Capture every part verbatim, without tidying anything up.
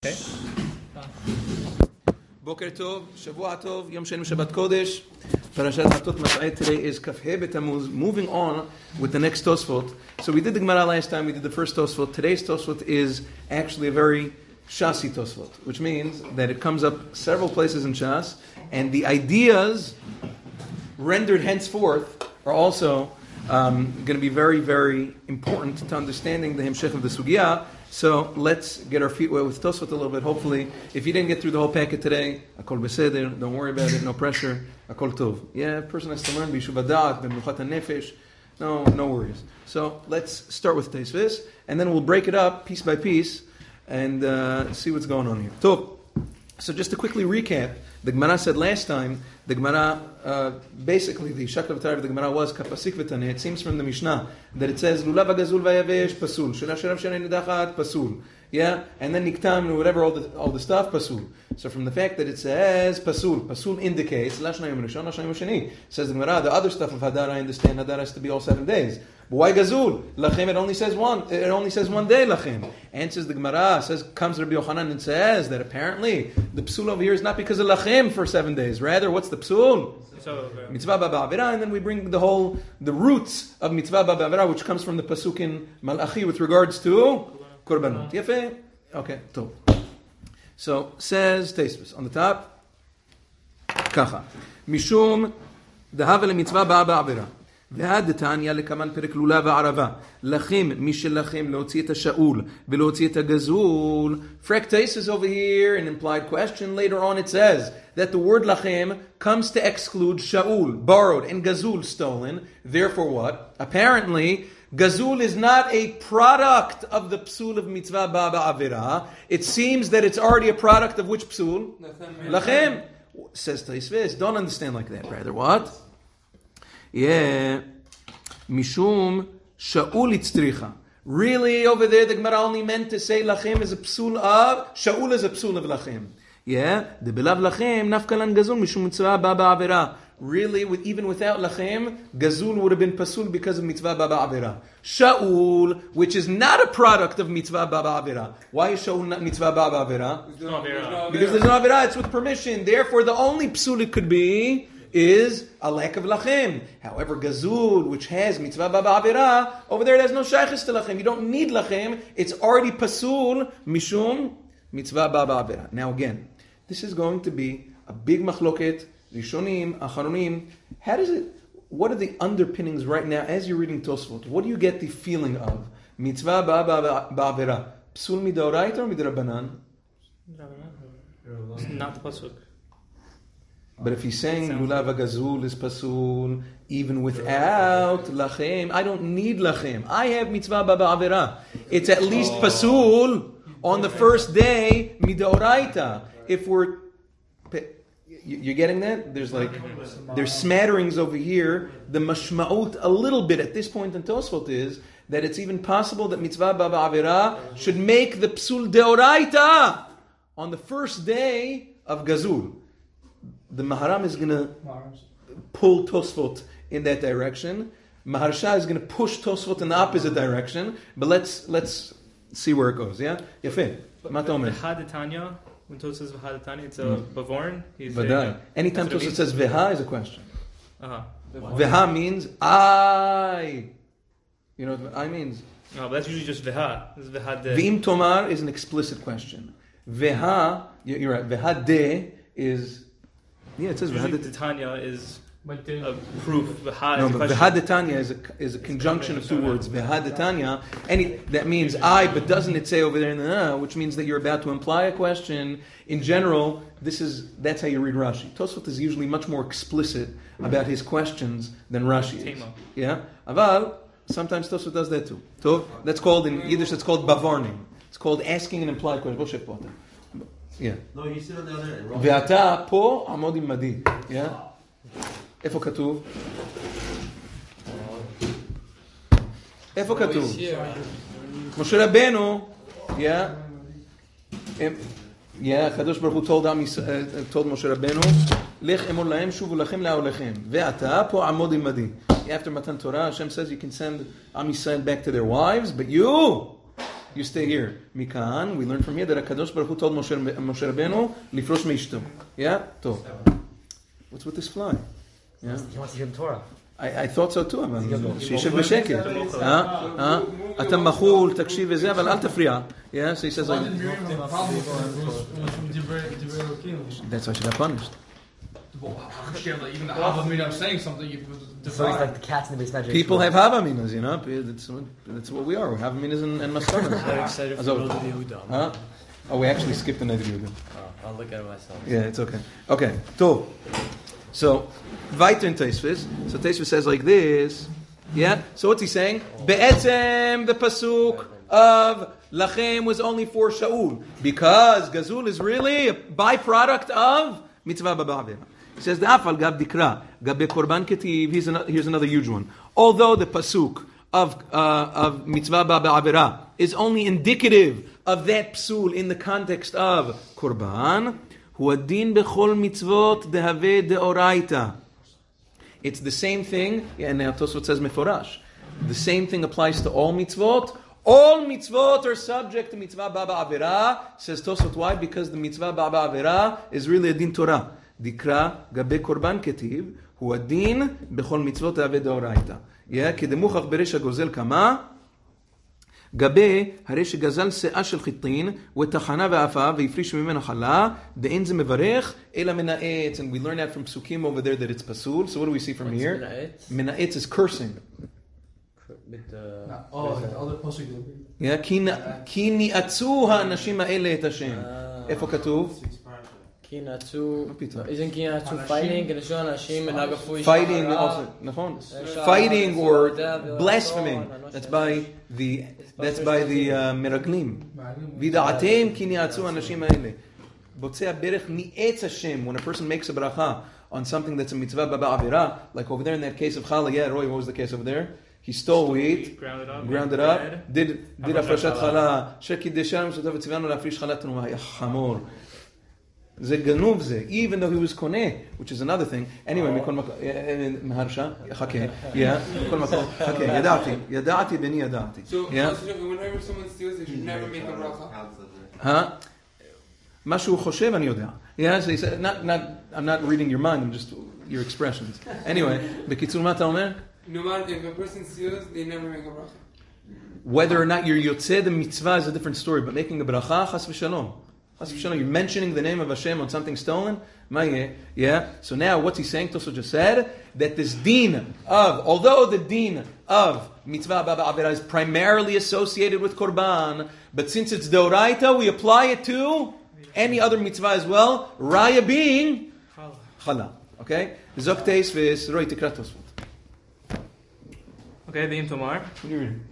Okay. Boker Tov, Shavua Tov, Yom Sheni Shabbat Kodesh. Parashat Hatot Mas'ai today is Kaf He B'Tammuz. Moving on with the next Tosfot. So we did the Gemara last time. We did the first Tosfot. Today's Tosfot is actually a very Shasi Tosfot, which means that it comes up several places in Shas, and the ideas rendered henceforth are also um, going to be very, very important to understanding the Hemshech of the Sugya. So let's get our feet wet with Tosfot a little bit. Hopefully, if you didn't get through the whole packet today, Akol Beseder, don't worry about it, no pressure, Akol Tov. Yeah, a person has to learn, B'Yishuv Hadat, B'Menuchat HaNefesh, no, no worries. So let's start with Tosfos, and then we'll break it up piece by piece, and uh, see what's going on here. Tov. So just to quickly recap, the Gemara said last time, the Gemara, uh, basically the Shakla V'Tarav of the Gemara was Kapasik V'Taneh. It seems from the Mishnah that it says Lulav Hagazul Vayavesh Pasul, Shela Sherav Shenei Nidachat Pasul, yeah, and then Niktam and whatever all the all the stuff Pasul. So from the fact that it says Pasul, Pasul indicates Lashna Yom Rishon, Lashna Yom Sheni. Says the Gemara, the other stuff of Hadar I understand Hadar has to be all seven days. But why Gazul? Lachem it only says one. It only says one day Lachem. Answers the Gemara, says comes Rabbi Yochanan and says that apparently the Psul over here is not because of Lachem for seven days. Rather, what's the Psul? Mitzvah Baba Avera, and then we bring the whole the roots of Mitzvah Baba Avera, which comes from the pasuk in Malachi with regards to Korbanot. Yefeh? Okay, tov. So says Tosfos on the top. Kacha Mishum Dahava leMitzvah Baba Avera. ועד דתניא לקמן פרק לולה וערבה לכם מי שלכם להוציא את השאול ולהוציא את הגזול. Frek Tosfos over here, an implied question. Later on it says that the word lachem comes to exclude Shaul, borrowed, and gazul, stolen. Therefore what? Apparently gazul is not a product of the psul of mitzvah baba avera. It seems that it's already a product of which psul? Lachem. Says Tosfos, don't understand like that, brother. What? Yeah, Mishum Shaul itztricha. Really, over there, the Gemara only meant to say Lachem is a psul of Shaul is a psul of Lachem. Yeah, the belav Lachem nafkalan gazul mishum mitzvah baba avera. Really, with, even without Lachem, gazul would have been pasul because of mitzvah baba avera. Shaul, which is not a product of mitzvah baba avera. Why is Shaul not mitzvah baba avera? There's no avera. Because there's no avera. It's with permission. Therefore, the only psul it could be is a lack of lachem. However, gazul, which has mitzvah baba avera, over there it has no shaykhis to lachem. You don't need lachem. It's already pasul mishum mitzvah baba avera. Now again, this is going to be a big machloket, rishonim, acharonim. How does it, what are the underpinnings right now as you're reading Tosfot? What do you get the feeling of? Mitzvah baba avera. Psul midoraita or midrabanan? Not the pasuk. But if he's saying Lulav Hagazul is pasul, even without lachem, I don't need lachem. I have mitzvah baba avera. It's at least pasul on the first day midoraita. If we're, you're getting that? There's like, there's smatterings over here. The mashma'ut a little bit at this point in Tosfot is that it's even possible that mitzvah baba avera should make the psul deoraita on the first day of gazul. The Maharam is going to pull Tosfot in that direction. Maharsha is going to push Tosfot in the opposite direction. But let's let's see where it goes. Yeah, Yefeh. V'ha Tanya, when Tosfot says V'ha Tanya, it's a bavorn. Vadai. Anytime Tosfot says V'ha is a question. Uh-huh. V'ha means I. You know what I means? No, but that's usually just V'ha. This is V'ha de. V'im Tomar is an explicit question. V'ha, you're right. V'ha de is. Yeah, it says V'ha Tanya is a proof. V'ha no, is a but question. V'ha Tanya is a is a conjunction of two words. V'ha Tanya, any that means I, but doesn't it say over there in the uh, which means that you're about to imply a question. In general, this is that's how you read Rashi. Tosfot is usually much more explicit about his questions than Rashi is. Yeah, aval sometimes Tosfot does that too. So that's called in Yiddish. It's called bavarning. It's called asking an implied question. Yeah. No, he said on the other end. ואתה פה עמוד עם מדי. Yeah? איפה כתוב? איפה כתוב? משה רבנו, yeah? Yeah, הקדוש ברוך הוא told, uh, told משה רבנו, לך אמור להם שובו לכם לאהליכם. ואתה פה עמוד עם מדי. After Matan Torah, Hashem says you can send Am Yisrael back to their wives, but you you stay here. Mikan, we learn from here that HaKadosh Baruch Hu told Moshe, Moshe Rabbeinu, Lifrosh meishto. Yeah? Tov. What's with this fly? Yeah? He wants to hear the Torah. I, I thought so too, אבל שישב בשקט. אתה מחול, תקשיב וזה, אבל אל תפריע. Yeah, so he says like... That's why she got punished. Even the Havamina of saying something, you So it's like the cats in the base magic. People have Havaminas, you know? That's, that's what we are. We're Havaminas and, and Maskanas. I'm excited for Neder Yehuda. Huh? Oh, we actually skipped the Neder Yehuda. Oh, I'll look at it myself. Yeah, it's okay. Okay, tov. So, weiter in Tosfos. So Tosfos says like this. Yeah? So what's he saying? Be'etzem, the pasuk of Lachem was only for Shaul. Because Gazul is really a byproduct of Mitzvah Ba'avera. He says, Da'afal gab dikra, gabe korban ketiv. Here's another, here's another huge one. Although the pasuk of, uh, of Mitzvah Ba'avera is only indicative of that psul in the context of korban, hu adin bechol mitzvot dehave deoraita. It's the same thing, and now Tosfot says meforash. The same thing applies to all mitzvot. All mitzvot are subject to mitzvah ba'ba avera. Says Tosfot, why? Because the mitzvah ba'ba avera is really a din Torah. Dikra gabe korban ketiv hu adin bechol mitzvot dehave deoraita. Yeah, kedemuchach beresh hagozel kama. גבי, הרי שגזל שאה של חיטין, וטחנה ואפה, והפריש ממנה חלה, ואין זה מברך, אלא מנאץ. And we learn that from psukim over there that it's pasul. So what do we see from What's here? מנאץ? Mנאץ is cursing. With, uh, Oh, the other posuk. Yeah, כי ניאצו האנשים האלה את השם. איפה כתוב? כי נעצו, מה פתאום? isn't כי נעצו fighting, כנשו אנשים ונגפו איש Fighting, הרע. also, נכון? Fighting or blaspheming. That's by the, that's by the uh, מרגלים. וידעתם כי ניאצו האנשים האלה. בוצע ברך ניאץ השם. When a person makes a bracha on something that's a mitzvah ba'avera, like over there in that case of challah, yeah, Roy, what was the case over there? He stole wheat, ground it up, ground it up, did did הפרשת חלה, שקידשנו משותף וציוונו להפריש חלה תרומה. יא חמור. זה גנוב זה, even though he was קונה, which is another thing. Anyway, מכל מקום, מהרשה, חכה, yeah, מכל מקום, חכה, ידעתי, ידעתי בני ידעתי. So, whenever someone steals, they should never make a bracha. Huh? מה שהוא חושב, אני יודע. Yeah, so he said, not, not, I'm not reading your mind, I'm just your expressions. Anyway, בקיצור, מה אתה אומר? No matter if a person steals, they never make a bracha. Whether or not you're yotzeh the mitzvah is a different story, but making a bracha, chas v'shalom. Chas v'shalom, you're mentioning the name of Hashem on something stolen, ma'yeh, yeah? So now, what's he saying? Tosfot just said, that this din of, although the din of mitzvah ba'ba avera is primarily associated with korban, but since it's deoraita, we apply it to any other mitzvah as well, raya being chala. Okay? Zok Tosfos, Roy tikra Tosfot. Okay, the Tomar. What are you reading?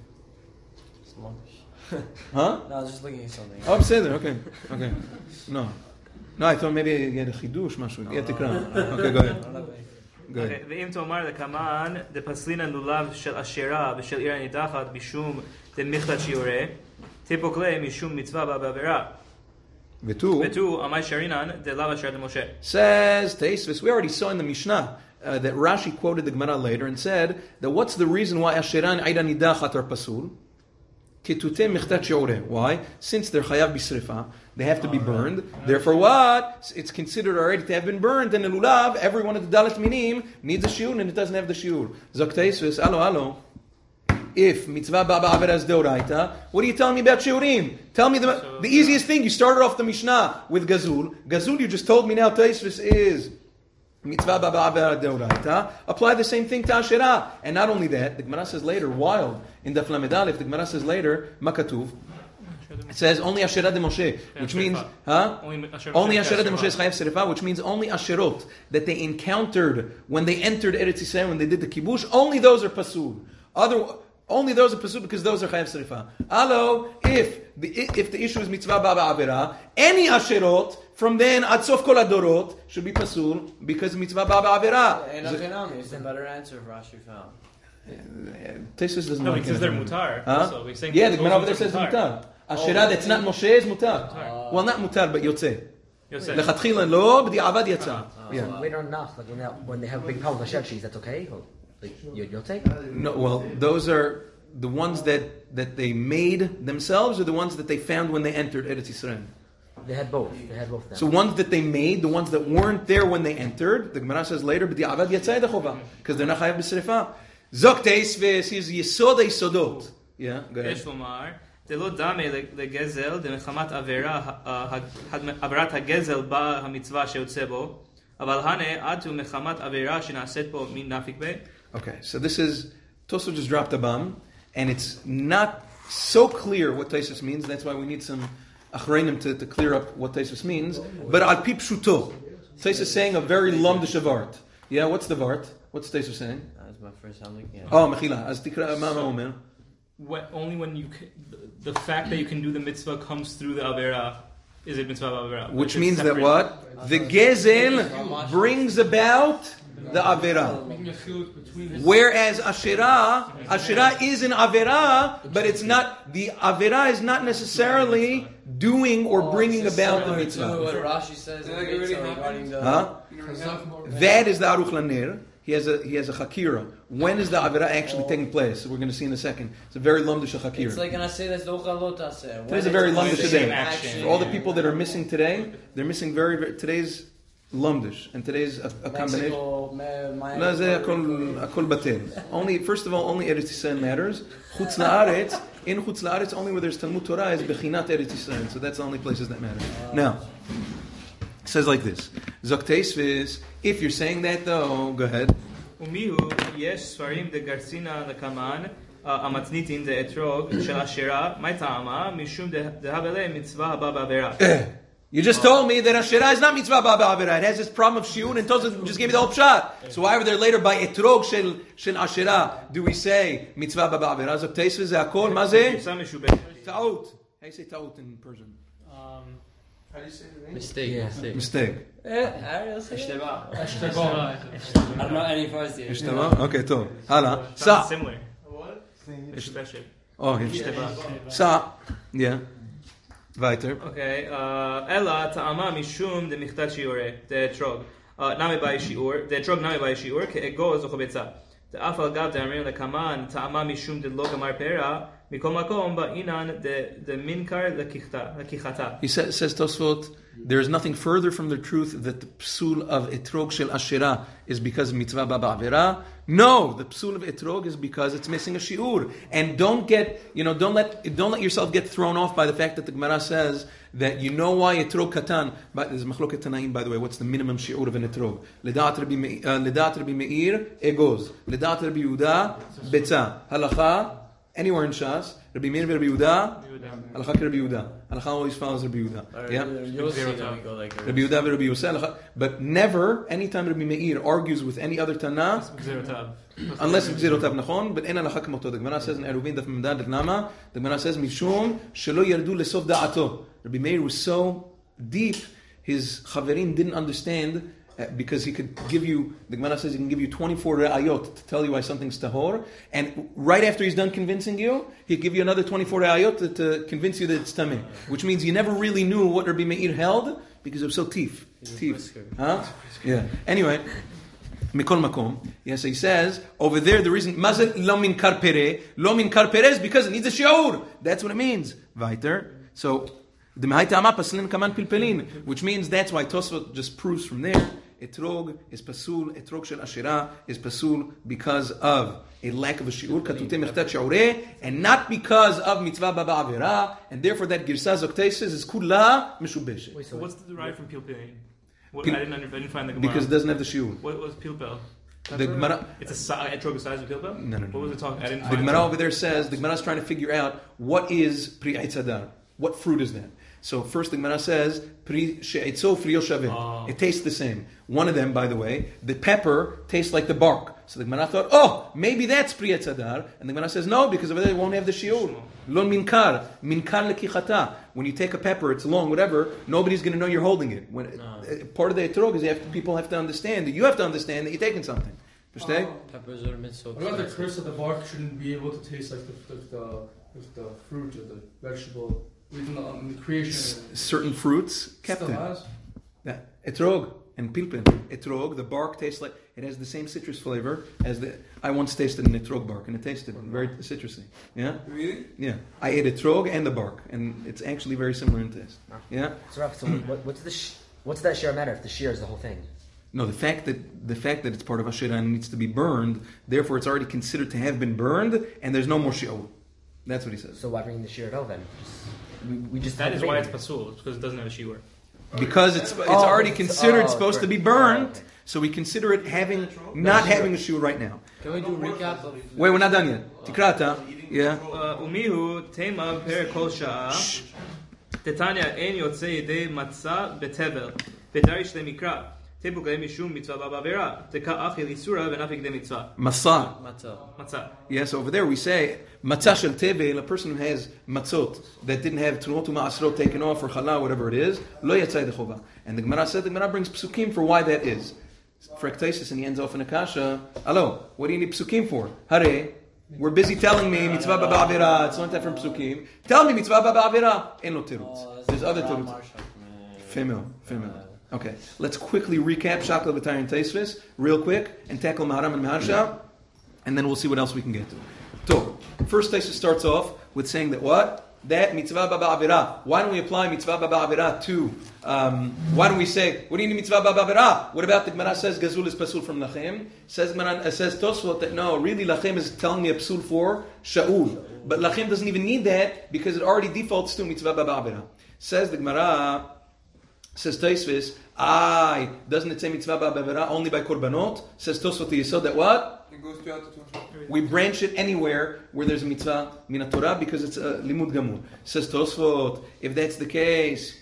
Huh? No, I was just looking at something. Oh, בסדר, okay, okay. No. No, I thought maybe you had a חידוש, משהו. Yeah, תקרא. Okay, go ahead. Go ahead. ואם תאמר לקמן, דפסלין לולב של אשרה ושל עיר הנידחת משום דמכלת שיעורי, טיפוקלי משום מצווה בעבירה. ותו, ותו, עמי שרינן, דלאו אשר למשה. says Tosfos, we already saw in the Mishnah uh, that Rashi quoted the Gemara later and said that what's the reason why Asheran Eira Nidachat are pasul? Ketute mechtat shi'oreh. Why? Since they're chayav b'srifa, they have to be burned. Therefore, what? It's considered already to have been burned. And in lulav, every one of the dalet minim needs a shiur, and it doesn't have the shiur. Zok Tosfos, alo alo. If mitzvah ba'ba avera is deoraita, what are you telling me about shiurim? Tell me the the easiest thing. You started off the Mishnah with gazul. Gazul, you just told me now. Tosfos is mitzvah ba'ba avera deoraita. Apply the same thing to Asherah. And not only that, the Gemara says later, wild in the Daf Lamed, the Gemara says later, makatuv. It says only Asherah de Moshe, which means, huh? Only Asherah de Moshe is chayav serifa, which means only Asherot that they encountered when they entered Eretz Yisrael, when they did the kibush, only those are pasul. Other, only those are pasul because those are chayav serifa. Alo, if the if the issue is mitzvah ba'ba avera, any Asherot from then ad sof kol adorot should be pasul because mitzvah ba'ba avera. It's a better answer for Rashi found. Tosfos doesn't No, like because it. they're mutar. Huh? So we're saying Yeah, the Gemara over there says mutar. mutar. Asherah that's not Moshe is mutar. Well, not mutar, but yotzeh. Yosef. Lechatchila lo, b'di'avad yatsa. Yeah. So later on, nach, like when they, when they have big problems with cheese, that's okay? Or, like, you're, you'll take? No, well, those are the ones that, that they made themselves, or the ones that they found when they entered Eretz Yisrael? They had both. They had both. Of them. So ones that they made, the ones that weren't there when they entered, the Gemara says later, b'di'avad yatzai d'chova, because they're not chayav b'srifa. Zok teisves, he's yesod yesodot. Yeah, go ahead. יש לומר, דלא דמה לגזל, דמחמת עבירה, עבירת הגזל באה המצווה שיוצא בו, אבל הנה עטו מחמת עבירה שנעשית בו מן נפיק בה. Okay, so this is, Tosfot just dropped a bomb, and it's not so clear what Taisus means. That's why we need some achreinim to, to clear up what Taisus means. But al pi pshuto, Taisus is saying a very lumdish vart. Yeah, what's the vart? What's Taisus saying? That's my first time looking at it. Oh, mechila. As tikra ma omer. When, only when you c- the fact that you can do the mitzvah comes through the avera is it mitzvah avera. Which means that what? The gezel brings about the avera. Whereas Asherah, Asherah is an avera, but it's not, the avera is not necessarily doing or bringing about the mitzvah. What Rashi says in the mitzvah regarding the... Huh? That is the Aruch LaNer. He has a he has a chakira. When is the avera actually taking place? So we're going to see in a second. It's a very lumdish chakira. It's like, and I say that's docha taseh. Today's a very lumdish day. action. For all the people that are missing today, they're missing very, very today's lumdish, and today's a, a combination. لا زي أكل أكل بتل. Only first of all, only Eretz Yisrael matters. Chutz la'aretz, in Chutz la'aretz, only where there's Talmud Torah is bechinat Eretz Yisrael. So that's the only places that matter. Now, it says like this: Zok teisvis. If you're saying that though, go ahead. ומיהו יש ספרים דגרסינה לקמן המתניתין דאתרוג של אשרה, מה טעמה? משום דהבלה מצווה הבא בעבירה. You just told me that Asherah is not mitzvah ba'avera. It has this problem of shiur, and Tosfot just gave me the whole shot. So why are there later by etrog shel shel Asherah do we say mitzvah ba'avera? Zok teisvis ze akol ma ze? Ta'ut. How do you say ta'ut in Persian? Um, How do you say the name? Mistake, Yeah. mistake. Mistake. Ishtaba. I don't know any Farsi. Ishtaba? Okay, tov. Hala. Sa. similar. What? Special. Oh, yeah. Sa. Yeah. Weiter. Okay. אלא טעמה משום דמכתת שיעורי, דאתרוג. נמי באי שיעור, דאתרוג נמי באי שיעור, כאגוז או חבצה. דאף על גב דאמרים לקמן, טעמה משום דלא גמר פרע, מכל מקום באינן דמינקר לקיחתה. He says, says Tosfot, there is nothing further from the truth that the psul of etrog shel Asherah is because of mitzvah ba'avera. No, the psul of etrog is because it's missing a shiur. And don't get, you know, don't let don't let yourself get thrown off by the fact that the Gemara says that you know why etrog katan. But there's machloket tanaim, by the way. What's the minimum shiur of an etrog? Ledat Rabbi Meir egoz. Ledat Rabbi Yehuda betza. Halacha anywhere in Shas. Rabbi Meir Rabbi Yehuda. Halacha Rabbi Yehuda. Halacha always follows Rabbi Yehuda. Yeah. Rabbi Yehuda Rabbi Yosef. But never, anytime Rabbi Meir argues with any other Tana, unless it's Zerotav Nachon, but en halacha k'moto. The Gemara says in Eruvin Daf Memdad Nama, the Gemara says Mishum shelo yardu lesof da'ato. Rabbi Meir was so deep, his chaverim didn't understand. Uh, because he could give you, the Gemara says he can give you twenty-four re'ayot to tell you why something's tahor, and right after he's done convincing you, he'll give you another twenty-four re'ayot to, to convince you that it's tameh. Which means you never really knew what Rabbi Meir held because it was so teef. Teef. Huh? Yeah. Anyway, mikol makom. Yes, he says over there the reason mazal lo min kar pere, lo min kar pere is because it needs a shiur. That's what it means. Weiter. So the Mehaitama paslin kaman pilpelin, which means that's why Tosfot just proves from there. Etrog is pasul, etrog shel Asherah is pasul because of a lack of a shiur, katute mechtat shiureh, and not because of mitzvah ba'avera, and therefore that girsa zok teisvis is kula meshubeshet. So what's the derived from pilpelin? What, Pil- I didn't, under, I didn't find the Gemara. Because it doesn't have the shiur. What was pilpel? The Gemara, It's a si- etrog the size of pilpel? No, no, no. What was it talking? I didn't the find Gemara it. over there says, the Gemara is trying to figure out what is pri eitzadar. What fruit is that? So first the Gemara says, pri she'etzo frio shaveh. It tastes the same. One of them, by the way, the pepper tastes like the bark. So the Gemara thought, oh, maybe that's pri etzadar. And the Gemara says, no, because over there it won't have the shiur. Lon minkar. Minkar lekichata. When you take a pepper, it's long, whatever, nobody's going to know you're holding it. When, No. uh, part of the etrog is you have to, people have to understand that you have to understand that you're taking something. Versteh? Peppers are mitzvah. What about the curse of the bark shouldn't be able to taste like the like the, like the fruit or the vegetable? Even the, um, the creation. S- certain fruits kept Still it. has. Yeah. Etrog. and pilpil. Etrog, the bark tastes like, it has the same citrus flavor as the, I once tasted an etrog bark and it tasted very citrusy. Yeah? Really? Yeah. I ate etrog and the bark and it's actually very similar in taste. Yeah? So, Rav, so what, what's the sh- what's that shear matter if the shear is the whole thing? No, the fact that the fact that it's part of Asherah and needs to be burned, therefore it's already considered to have been burned and there's no more shi'ur. That's what he says. So why bring the shear at all then? Just, we, we just That is why it's debated. pasul, because it doesn't have a shiur. Because it's it's Oh, already it's- considered oh, supposed to be correct. burned, Oh, okay. so we consider it having not having a shi'ur right now. Can we do a recap of... Wait, we're not done yet. Tikrata, yeah. ומיהו תימה פר כל שעה, תתניא אין יוצא ידי מצה בתבל, ודריש למקרא, תבו כדי משום מצווה בא בעבירה, דקה אכיל איסורה ונפי כדי מצווה. Masa. Matzah. מצה. Yes, over there we say matzah shel tevel, a person who has matzot that didn't have trumot u'ma'asrot taken off or challah, whatever it is, lo yatzai dechova. And the Gemara said the Gemara brings psukim for why that is. Frektesis, and he ends off in a kasha. Hello, what do you need psukim for? Hare, we're busy telling me mitzvah ba'avira. It's not that from psukim. Tell me mitzvah ba'avira. En lo tirutz. There's other tirutz. Female, female. Okay, let's quickly recap Shakla B'Tayr and Taisvis real quick and tackle Maharam and Maharsha, and then we'll see what else we can get to. So, first Taisvis starts off with saying that what? That mitzvah ba'avira. Why don't we apply mitzvah ba'avira to, um, why don't we say, what do you need mitzvah ba'avira? What about the Gemara says Gazul is pasul from Lachem? Says Gemara, uh, says Tosfot that no, really Lachem is telling me a pasul for Sha'ul. But Lachem doesn't even need that because it already defaults to mitzvah ba'avira. Says the Gemara, says Taisvis, I doesn't it say mitzvah ba'avira only by korbanot? Says Tosfot the Yesod that what? It goes throughout the Torah. We branch it anywhere where there's a mitzvah min Torah because it's a limud gamur. Says Tosfot, if that's the case,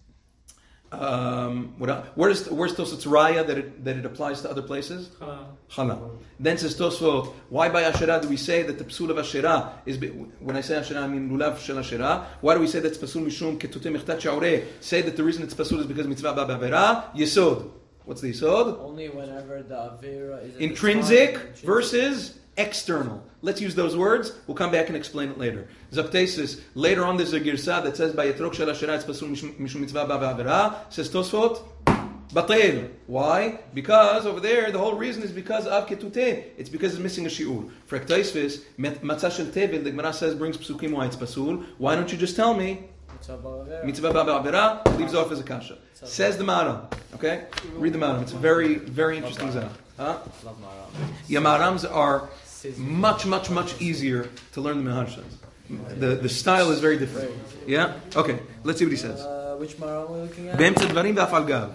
um, what else? where's where's Tosfot's raya that it that it applies to other places? Chala. Then says Tosfot, why by Asherah do we say that the psul of Asherah is? When I say Asherah, I mean lulav shel Asherah. Why do we say that's pasul mishum ketutei mechtat shaureh? Say that the reason it's pasul is because mitzvah ba'avera yesod. What's the yesod? Only whenever the avera is... Intrinsic versus external. Let's use those words. We'll come back and explain it later. Zaktesis, later on there's a girsa that says by Yetrok shel Asherah it's pasul mishum mitzvah ba'avera. Says Tosfot, batel. Why? Because over there the whole reason is because of ketuteh. It's because it's missing a shiur. For Ektaisvis, matzah shel tevel, the Gemara says brings psukim why it's pasul. Why don't you just tell me? Mitzvah ba'avera leaves off as a kasha. Says the Maharam. Okay? Read the Maharam. It's a very, very interesting zah. Huh? Love Maharam. Yeah, Maharams are much, much, much easier to learn than Maharshas. The the style is very different. Yeah? Okay, let's see what he says. Uh, which Maharam are we looking at? באמצע דברים ואף על גב.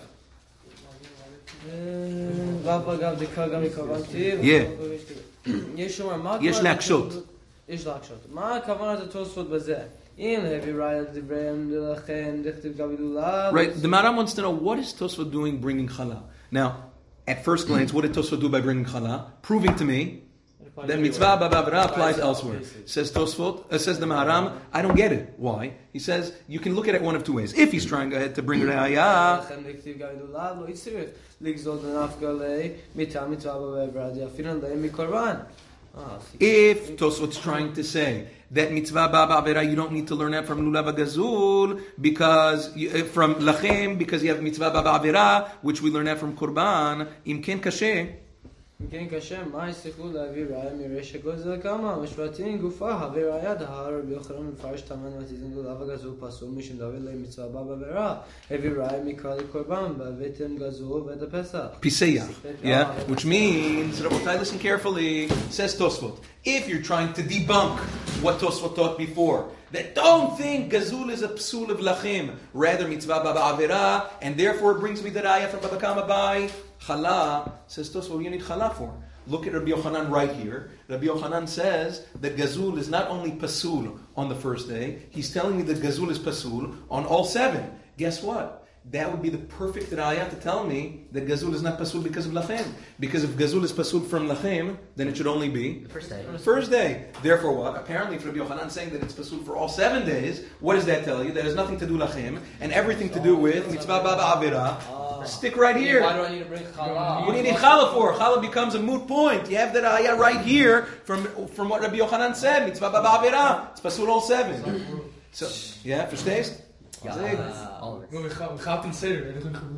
ואף אגב דקה גם מקרבן כתיב. יש לומר, מה יש להקשות. יש להקשות. מה הכוונת התוספות בזה? אם להביא ראיה לדבריהם לכן דכתיב גם גדולה. Right, the Maharam wants to know what is Tosfot doing bringing challah. Now, at first glance, what did Tosfot do by bringing challah? Proving to me that mitzvah ba'avera applies elsewhere. Says Tosfot, uh, says the Maharam, I don't get it. Why? He says you can look at it one of two ways. If he's trying ahead to bring ראיה, לכן דכתיב גם גדולה, לא יצטרך לגזול דנפקא ליה מטעם מצווה בעבירה דאפינן להם מקורבן. if Tosfot's trying to say that mitzvah ba'avera, you don't need to learn that from lulav gazul because you, uh, from lachem because you have mitzvah ba'avera, which we learn that from korban. Im ken kashe. אם כן קשה, מה יצטרכו להביא ראיה מרשע גוזל כמה? משפטים גופה, הביא ראיה דהר רבי יוחנן מפרש תמן ותיתן לולב הגזול פסול משום דוד להם מצווה בה בעבירה. הביא ראיה מקרא לקורבן, והבאתם גזול ואת הפסח. Piseya, yeah, which means, Rabotai, listen carefully, says Tosfot, if you're trying to debunk what Tosfot taught before, that don't think Gazul is a psul of lachim, rather mitzvah ba'avera, and therefore it brings me the raya from Baba Kama by Chala, says Tosfot, what do you need Chala for? Look at Rabbi Yochanan right here. Rabbi Yochanan says that Gazul is not only pasul on the first day, he's telling me that Gazul is pasul on all seven. Guess what? That would be the perfect raya to tell me that Gazul is not pasul because of lachem. Because if Gazul is pasul from lachem, then it should only be The first day. first day. Therefore what? Apparently if Rabbi Yochanan saying that it's pasul for all seven days, what does that tell you? That has nothing to do lachem and everything to do with mitzvah ba'avera. Stick right here. Why do I need to bring challah? What do you need challah for? Challah becomes a moot point. You have that ayah right here from from what Rabbi Yochanan said. Mitzvah ba'avera. It's pasul all seven. So, yeah, verstehst? Ja, Zeker. uh, all of it. Maar we gaan, we gaan het in Seder, dat is een gemoes.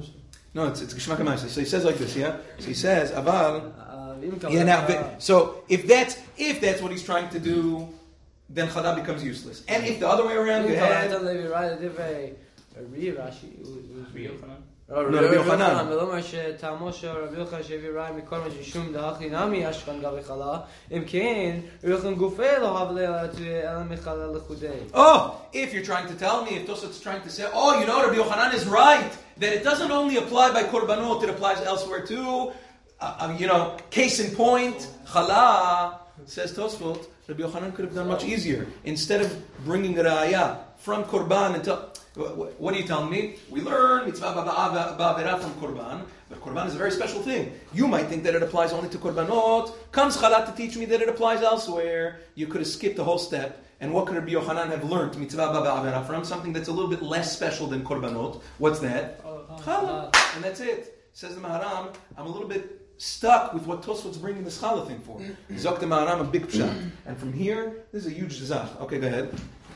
No, it's it's Geshmak HaMaaseh. So he says like this, yeah? So he says, Aval... אם Yeah, now, כוונה- but- so if that's if that's what he's trying to do, then Chala becomes useless. And if the other way around, אם go ahead. כוונת לוי ראי לדברי רבי רש"י, הוא- הוא- Rabbi Yochanan. לא, לא, רבי יוחנן. ולומר שטעמו של רבי יוחנן שהביא ראי מכל מה ששום דהכי נמי אשכן גבי חלה, אם כן, רבי יוחנן גופה לא הב אלא מחלה לחודי. Oh, if you're trying to tell me, if Tosafot's trying to say, oh, you know, Rabbi Yochanan is right, that it doesn't only apply by korbanot, it applies elsewhere too. Uh, um, you know, case in point, Chala, says Tosfot, Rabbi Yochanan could have done much easier. Instead of bringing the raya from korban until... What are you telling me? We learn mitzvah ba'avera from korban, but korban is a very special thing. You might think that it applies only to korbanot. Comes Chala to teach me that it applies elsewhere. You could have skipped the whole step. And what could Rabbi Yochanan have learned mitzvah ba'avera from? Something that's a little bit less special than korbanot. What's that? Chala. And that's it. Says the Maharam, I'm a little bit stuck with what Tosfot's bringing this Chala thing for. Zok the Maharam, a big pshat. And from here, this is a huge zach. Okay, go ahead.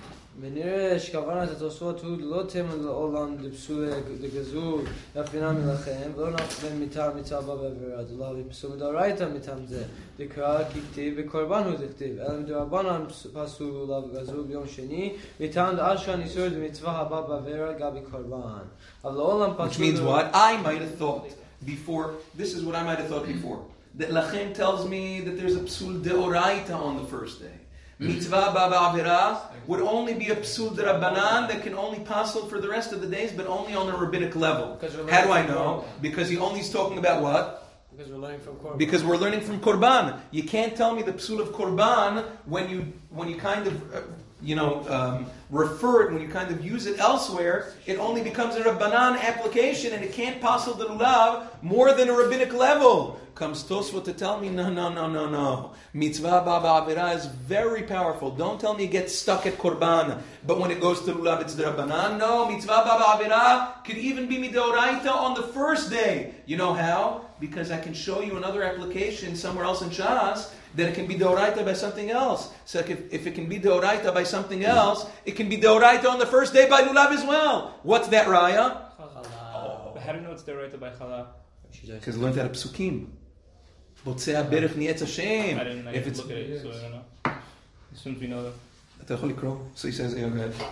ונראה שכוונת התוספות הוא לא תימן לעולם דפסול דגזור יפינה מלכם ולא נפלם מטעם מצווה בעבירה דלא בפסול מדאורייתא מטעם זה דקרא כי כתיב בקורבן הוא דכתיב אלא מדרבנן פסול ולאו גזור ביום שני מטעם דאשכן איסור דמצווה הבא בעבירה גבי קורבן אבל לעולם פסול Which means what? I might have thought before, this is what I might have thought before, that Lachem tells me that there's a psul deoraita on the first day. Mitzvah ba'avira would only be a psul de rabbanan that can only passel for the rest of the days, but only on a rabbinic level. How do I know? Because he only is talking about what? Because we're learning from Korban. Because we're learning from Korban. You can't tell me the psul of Korban when you when you kind of uh, you know um, refer it, when you kind of use it elsewhere. It only becomes a rabbanan application, and it can't passel the lulav more than a rabbinic level. Comes Tosfot to tell me, no, no, no, no, no. Mitzvah ba'avira is very powerful. Don't tell me it gets stuck at Korban. But when it goes to Lulav, it's the Rabbanan. No, Mitzvah ba'avira could even be Midoraita on the first day. You know how? Because I can show you another application somewhere else in Shas that it can be Deoraita by something else. So if, if it can be Deoraita by something else, it can be Deoraita on the first day by Lulav as well. What's that raya? Oh. How do you know it's Deoraita by Chala? Because learned that at Psukim. Botzea berech nietz Hashem. I didn't, I If didn't it's look at it, so I don't know. As soon as we know that. אתה יכול לקרוא? So he says, yeah, go ahead.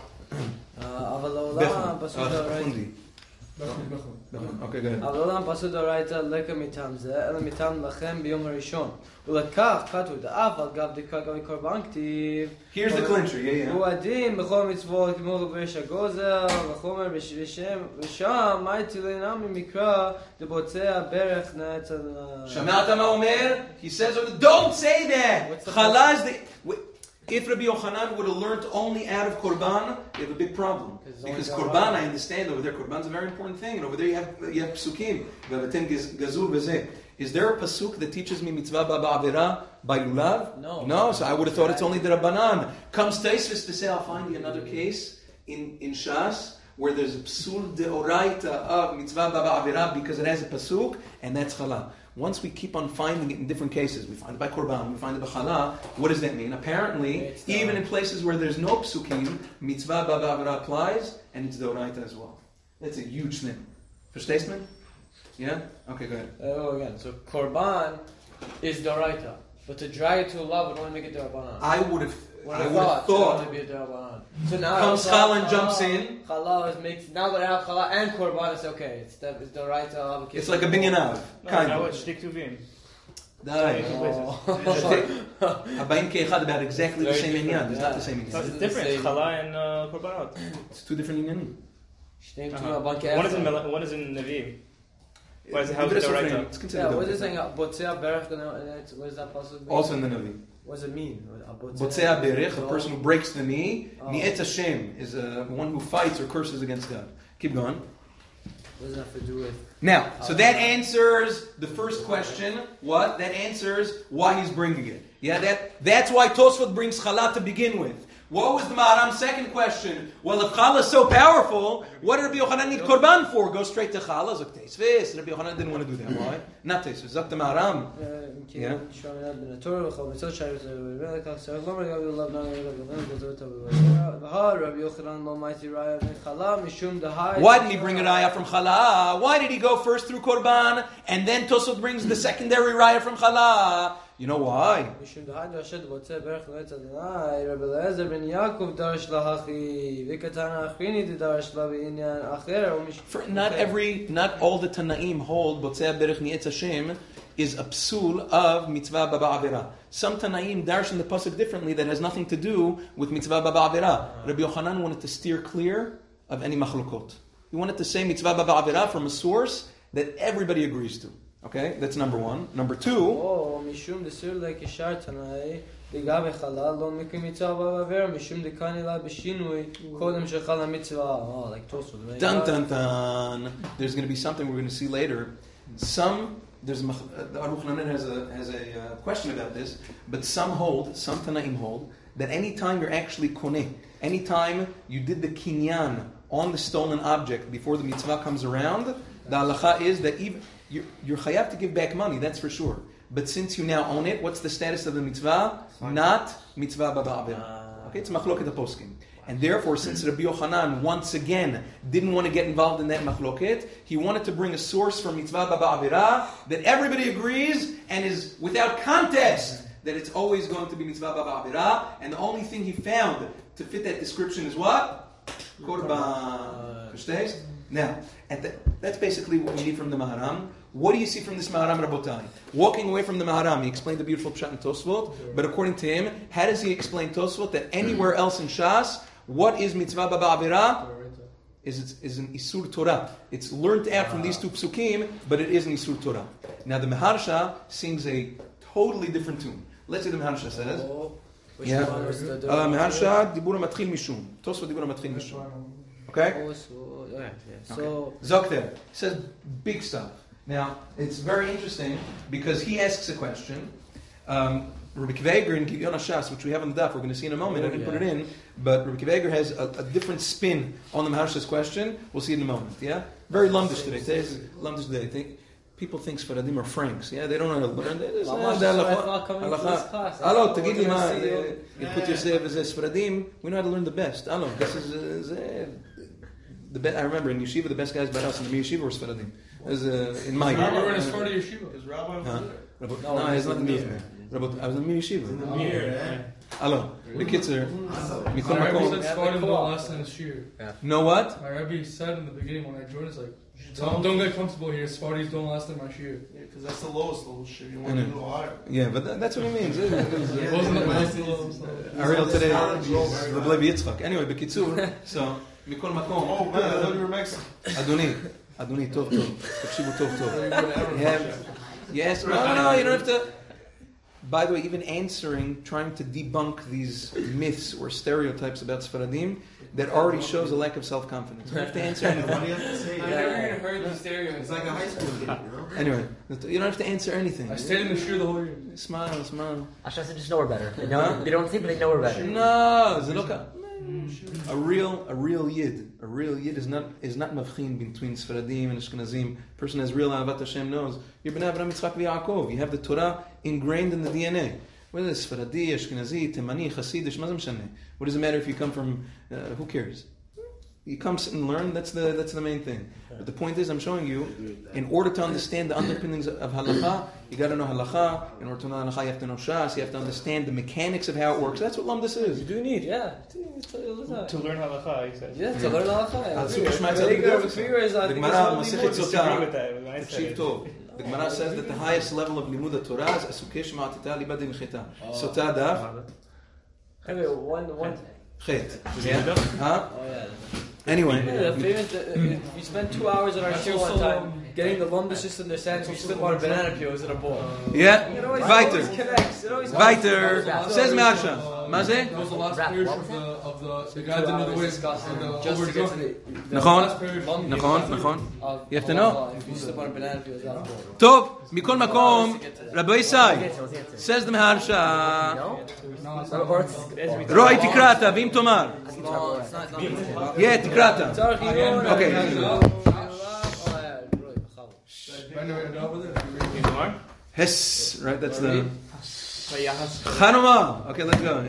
אבל לעולם Bechon. פסול Ah, דאורייתא Fundi. Bechon, Bechon. Bechon. Okay, go ahead. אבל לעולם פסול דאורייתא לקה מטעם זה, אלא מטעם לכם ביום הראשון. ולקח כתוב דאף על גב דקרא גבי קורבן כתיב. Here's the clincher, yeah, yeah. הוא הדין בכל מצוות כמו לבש הגוזל, וחומר בשם, ושם מה יתילנה ממקרא דבוצע ברך נעץ על... שמעת מה אומר? He says, don't say that! What's the Chala is the... If Rabbi Yochanan would have learned only out of Korban, you have a big problem. Because Korban, I understand over there, Korban is a very important thing. And over there you have, you have Psukim. V'avatem gazul v'zeh. Is there a pasuk that teaches me mitzvah ba'avira by lulav? No. No, so I would have thought it's only the Rabbanan. Comes Taisvis to say, I'll find you another case in, in Shas where there's a psul deoraita of mitzvah ba'avira because it has a pasuk, and that's chala. Once we keep on finding it in different cases, we find it by Korban, we find it by Chala, what does that mean? Apparently, even in places where there's no psukim, mitzvah ba'avira applies, and it's deoraita as well. That's a huge thing. Verstehst man? Yeah? Okay, go ahead. Oh, again, so Korban is Doraita, but to drag it to a love would only make it Darabanan. I would have, When I I would have thought, thought. it would only be a Darabanan. So now Comes I thought Chala and jumps in. Chala is makes, now that I have Chala and Korban, it's okay. It's, the, it's Doraita. It's like a binyanav. No, Kind now of. it's Shtik Tuvim. די. Oh. הבאים כאחד about exactly the same inyan. It's not the same No, inyan. it's different. It's Chala and uh, Korbanot. It's two different inyanim. Shtei Uh-huh. Tuma Banke One is in Efa. Mel- one is in Nevi'im. Why is it- how is it It's Deoraita? It's considered Yeah, what is it Deoraita. saying? Botzea Berech, what does that possibly mean? Also in the Navi. What does it mean? Botzea berich, a person who breaks the knee. Oh. Ni'etz Hashem is a one who fights or curses against God. Keep going. What does that have to do with? Now, so that answers the first question. What? That answers why he's bringing it. Yeah, that that's why Tosfot brings Chala to begin with. What was the Maharam's second question? Well, if Challah is so powerful, what did Rabbi Yochanan need Korban for? Go straight to Challah. Zok Teisvis. Rabbi Yochanan didn't want to do that. Why? Not Teisvis. Zok the Maharam. Yeah. Why didn't he bring a raya from Challah? Why did he go first through Korban and then Tosot brings the secondary raya from Challah? You know why? For not every, not all the Tanaim hold Botzei Berech Nietz Hashem is a psul of mitzvah baba avera. Some Tanaim darshan the pasuk differently that has nothing to do with mitzvah baba avera. Rabbi Yochanan wanted to steer clear of any machlokot. He wanted to say mitzvah baba avera from a source that everybody agrees to. Okay, that's number one. Number two. Oh, mishum desir lekishar Tanai digav echalal lo mikri mitzvah baba avera mishum dekani la b'shinui kodem shechala mitzvah. Oh, like Tosfot. Dun dun dun. There's going to be something we're going to see later. Some. There's a, the Aruch Lanen has a has a uh, question about this, but some hold, some Tanaim hold, that any time you're actually koneh, any time you did the kinyan on the stolen object before the mitzvah comes around, the halacha is that even you're, you're chayav to give back money, that's for sure. But since you now own it, what's the status of the mitzvah? Not mitzvah baba avera. Okay, it's machloket poskim. And therefore, since Rabbi Yochanan once again didn't want to get involved in that machloket, he wanted to bring a source from mitzvah baba avera that everybody agrees and is without contest that it's always going to be mitzvah baba avera. And the only thing he found to fit that description is what? Korban. Verstehst? Now, at the, that's basically what we need from the Maharam. What do you see from this Maharam, Rabotai? Walking away from the Maharam, he explained the beautiful Pshat in Tosfot, but according to him, how does he explain Tosfot that anywhere else in Shas, what is mitzvah baba avera? Is is an isur Torah. It's learned out from these two psukim, but it is an isur Torah. Now the Maharsha sings a totally different tune. Let's see the Maharsha says. Yeah. Maharsha dibura matchil mishum. Tosfot dibura matchil mishum. Okay. So Zokter says big stuff. Now it's very interesting because he asks a question. Um, Rabbi Kiveger in Givyon HaShas, which we have on the daf, we're going to see in a moment. I didn't put it in, but Rabbi Kiveger has a, a different spin on the Maharsha's question. We'll see it in a moment. Yeah, very lumdish today. Today's lumdish today. Think people think Sfaradim are Franks. Yeah, they don't know how to learn. Hello, tagid li ma. You put yourself as a Sfaradim. We know how to learn the best. Hello, this is, is uh, the best. I remember in yeshiva, the best guys by us in the yeshiva were Sfaradim. As uh, in my. Rabbi in Sfaradi yeshiva. Is Rabbi? Huh? No, it has nothing to do with me. I was in the yeshiva. Hello. The kids are. My Rebbe said Sfardim don't last in his shir. Know what? My Rebbe said in the beginning when I joined, it's like, don't, don't get comfortable here. Sfardis don't last in my shir. Yeah, because that's the lowest level shir. You want to go higher. Yeah, but that, that's what it means. It, it was, it wasn't the last level. Ariel today, the Levi Yitzchak. Anyway, Bekitzur. So, Mikol Makom. Oh man, I thought you were Mexican. Adoni, Adoni, tov tov. Tavshivu tov tov. Yes. No, no, no. You don't have to. By the way, even answering, trying to debunk these myths or stereotypes about Sfaradim, that already shows a lack of self-confidence. You don't have to answer anything. I've never heard the stereotypes. It's like a high school kid, you know? Anyway, you don't have to answer anything. I stayed in the shir the whole year. Smile, smile. Ashras just know her better. They, know, they don't think, but they know her better. No, Zeloka. A real, a real yid, a real yid is not is not mavchin between Sfaradim and Ashkenazim. Person has real Ahavat Hashem knows. You're Bnei Avraham, Yitzchak, v'Yaakov. You have the Torah ingrained in the D N A. Whether it's Sfaradi, Ashkenazi, Temani, Hasidish, what does it matter if you come from? Uh, who cares? You come sit and learn. That's the that's the main thing. But the point is, I'm showing you, in order to understand the underpinnings of halacha, you got to know halacha. In order to know halacha, you have to know shas. You have to understand the mechanics of how it works. That's what lumdus is. You do need, yeah. To learn halacha, he says. Yeah, to learn halacha. The Gemara, Masechet Sotah, Taqshiv Tov. The Gemara says that the highest level of limud Torah is asukei shma'atita libad imcheta. Sotah daf. Anyway, one one. Chet. Huh? Oh yeah. Anyway, yeah, the famous, uh, we spent two hours in our show one time getting the lumdus just understand. We split one banana peels in a bowl. Yeah. It always, Weiter. It always connects. It always Weiter. Says Marsha. מה זה? That was the last Rap, parish what of was the of the the Two guy that knew hours the way discussing of the just to get to overdrawn. the... נכון, Last parish. נכון, נכון. of You have to halakha. know. If you step on a banana, it goes out. טוב, מכל מקום, רבי ישי, What's the answer? says the מהרש"א, No? Or it's... רועי תקרא אתה, ואם תאמר. No, it's not... not- Yeah, תקרא אתה. צריך עיון, אוקיי. Anyway, and over there. Inor. Hess, right, that's the... Vayahas. Chanoma. Okay, let's go.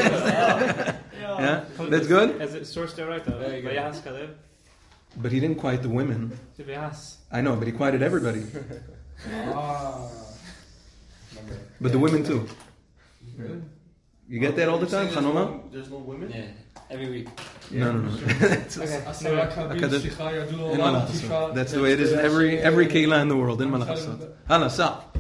Yeah, that's good? As a source there, right? Vayahas Kalev. But he didn't quiet the women. Vayahas. I know, but he quieted everybody. Ah. But the women too. You get that all the time, You're saying Chanoma? there's no- There's no women? Yeah, every week. No, no, no. Asara Kabir, Okay, Shicha, Yadu, In Allah, Malachasot. Tisha. That's the way it is in every every keilah in the world. In Malachasot. Hala, stop.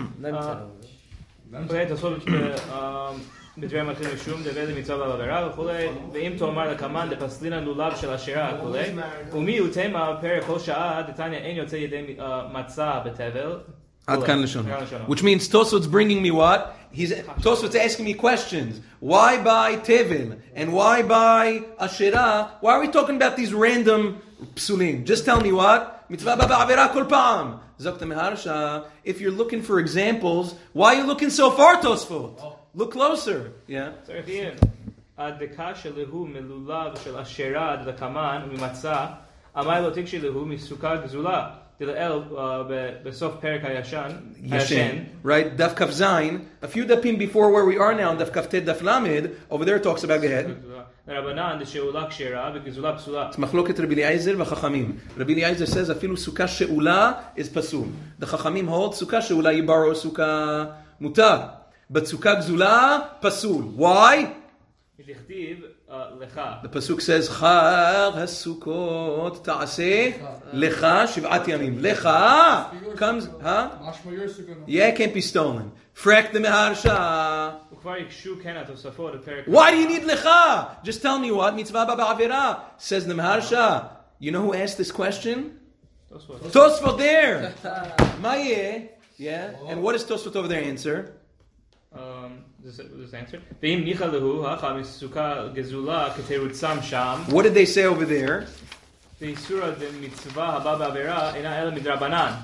אוקיי, תעשו בדברים אחרים משום דבר למצווה בעבירה וכולי, ואם תאמר לקמן דפסלינן לולב של השירה וכולי, ומי הוא תמה פרק כל שעה דתניא אין יוצא ידי מצה בתבל. Ad kan Lashon. Which means Tosfot's bringing me what? He's Tosfot's asking me questions. Why by Tevil? And why by Asherah? Why are we talking about these random psulim? Just tell me what? Mitzvah ba'avera kol pa'am. Zok Meharsha. If you're looking for examples, why are you looking so far, Tosfot? Look closer. Yeah. צריך יהיה. הדקה שלהו מלולב של אשרה עד לקמן וממצה, אמר לו תקשי להו מסוכה גזולה. דלאל בסוף פרק הישן. Yashin. Right? Daf Kaf Zayin. A few dapim before where we are now, Daf Kaf Ted Daf Lamed, over there it talks about, go ahead. רבנן דשאולה כשרה וגזולה פסולה. It's machloket Rabbi Eliezer v'chachamim. Rabbi Eliezer says afilu sukkah she'ula is pasul. The chachamim hold sukkah she'ula you borrow sukkah mutar. But sukkah gzula pasul. Why? דכתיב לך. The pasuk says chag hasukot ta'aseh lecha shiv'at yamim. Lecha comes, huh? Mashma Yersuka. Yeah, it can't be stolen. Frak the meharsha. וכבר יקשו כן התוספות בפרק. Why do you need lecha? Just tell me what mitzvah ba'avera says the meharsha. You know who asked this question? תוספות. Tosfot there. Maye. Yeah. And what does Tosfot over there answer? Um, this, this answer. ואם ניחא להו, הכה מסוכה גזולה כתירוצם שם, What did they say over there? ואיסורא דמצווה הבא בעבירה אינה אלא מדרבנן.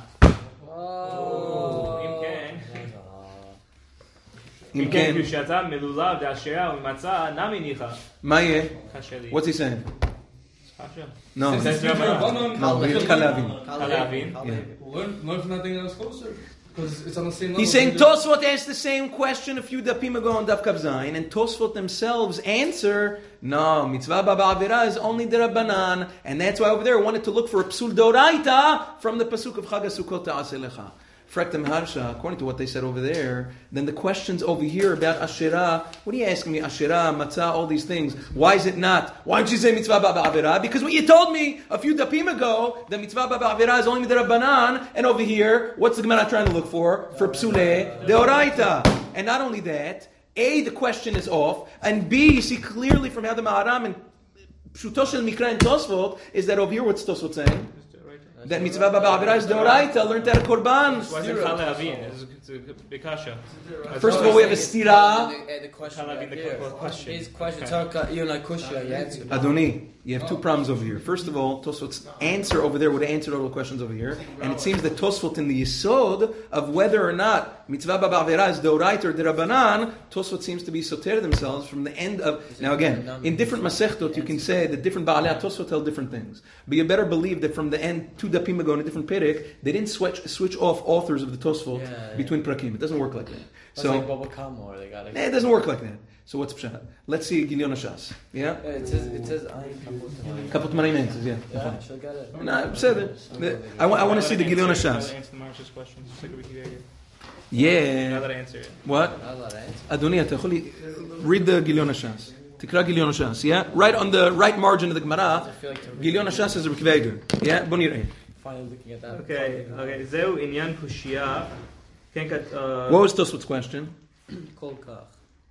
אם כן, אם כן קדושתה מלולב דאשרה וממצה נמי ניחא. Maye. קשה לי. What's he saying? קשה. No. זה דרבנן. No, we can't have him. קל להבין. Learn, learn from that thing that was closer. Because it's on the same level. He's saying Tosfot asked the same question a few dapim ago on Daf Kav Zayin, and Tosfot themselves answer, no, mitzvah ba'avera is only derabanan, and that's why over there I wanted to look for a psul doraita from the pasuk of Chag HaSukkot ta'aseh lecha. Frak the Meharsha, according to what they said over there, then the questions over here about Asherah, what are you asking me, Asherah, Matzah, all these things, why is it not? Why don't you say mitzvah ba'avera? Because what you told me a few dapim ago, that mitzvah ba'avera is only derabanan, and over here, what's the Gemara trying to look for? For psule deoraita. And not only that, A, the question is off, and B, you see clearly from how the Maharam and Pshuto shel Mikra and Tosfot is that over here, what's Tosfot saying? That mitzvah ba'avera is deoraita, learned that at Korban. Why is it קל להבין? it's בקשה. First of all, we have a stira. The, the question Can't right be the here. question. His question, Tarka, you know, Kushya, you answered. Adoni, you have two problems over here. First of all, Tosfot's answer over there would have answered all the questions over here. And it seems that Tosfot in the Yisod of whether or not mitzvah ba'avera is deoraita or derabanan, Tosfot seems to be soter themselves from the end of... Now again, in different Masechtot, you can say that different Ba'alei Tosfot tell different things. But you better believe that from the end, two dapim ago in a different Perek, they didn't switch switch off authors of the Tosfot Yeah, yeah. between Prakim. It doesn't work like that. It's So, like Baba Kama, or they got eh, it doesn't work like that. So what's Pshat? Let's see Gilion HaShas. Yeah? It says, it says, Ayin Kaput. Kaput Marim answers, yeah. Yeah, she'll get it. No, בסדר. I want, I want to see the Gilion HaShas. Answer the Marsha's questions. Just like we can hear. Now Yeah. that I answer it. What? Not a lot of answers. אדוני, אתה יכול לי- read the Gilion HaShas. תקרא גיליון הש"ס, yeah? Right on the right margin of the Gemara, I feel like to read, גיליון הש"ס is Reb Kveger. Yeah? בוא נראה. finally looking at that. Okay, okay. זהו עניין קושייה. כן, כת... What was Tosfot's question? Kol Kach.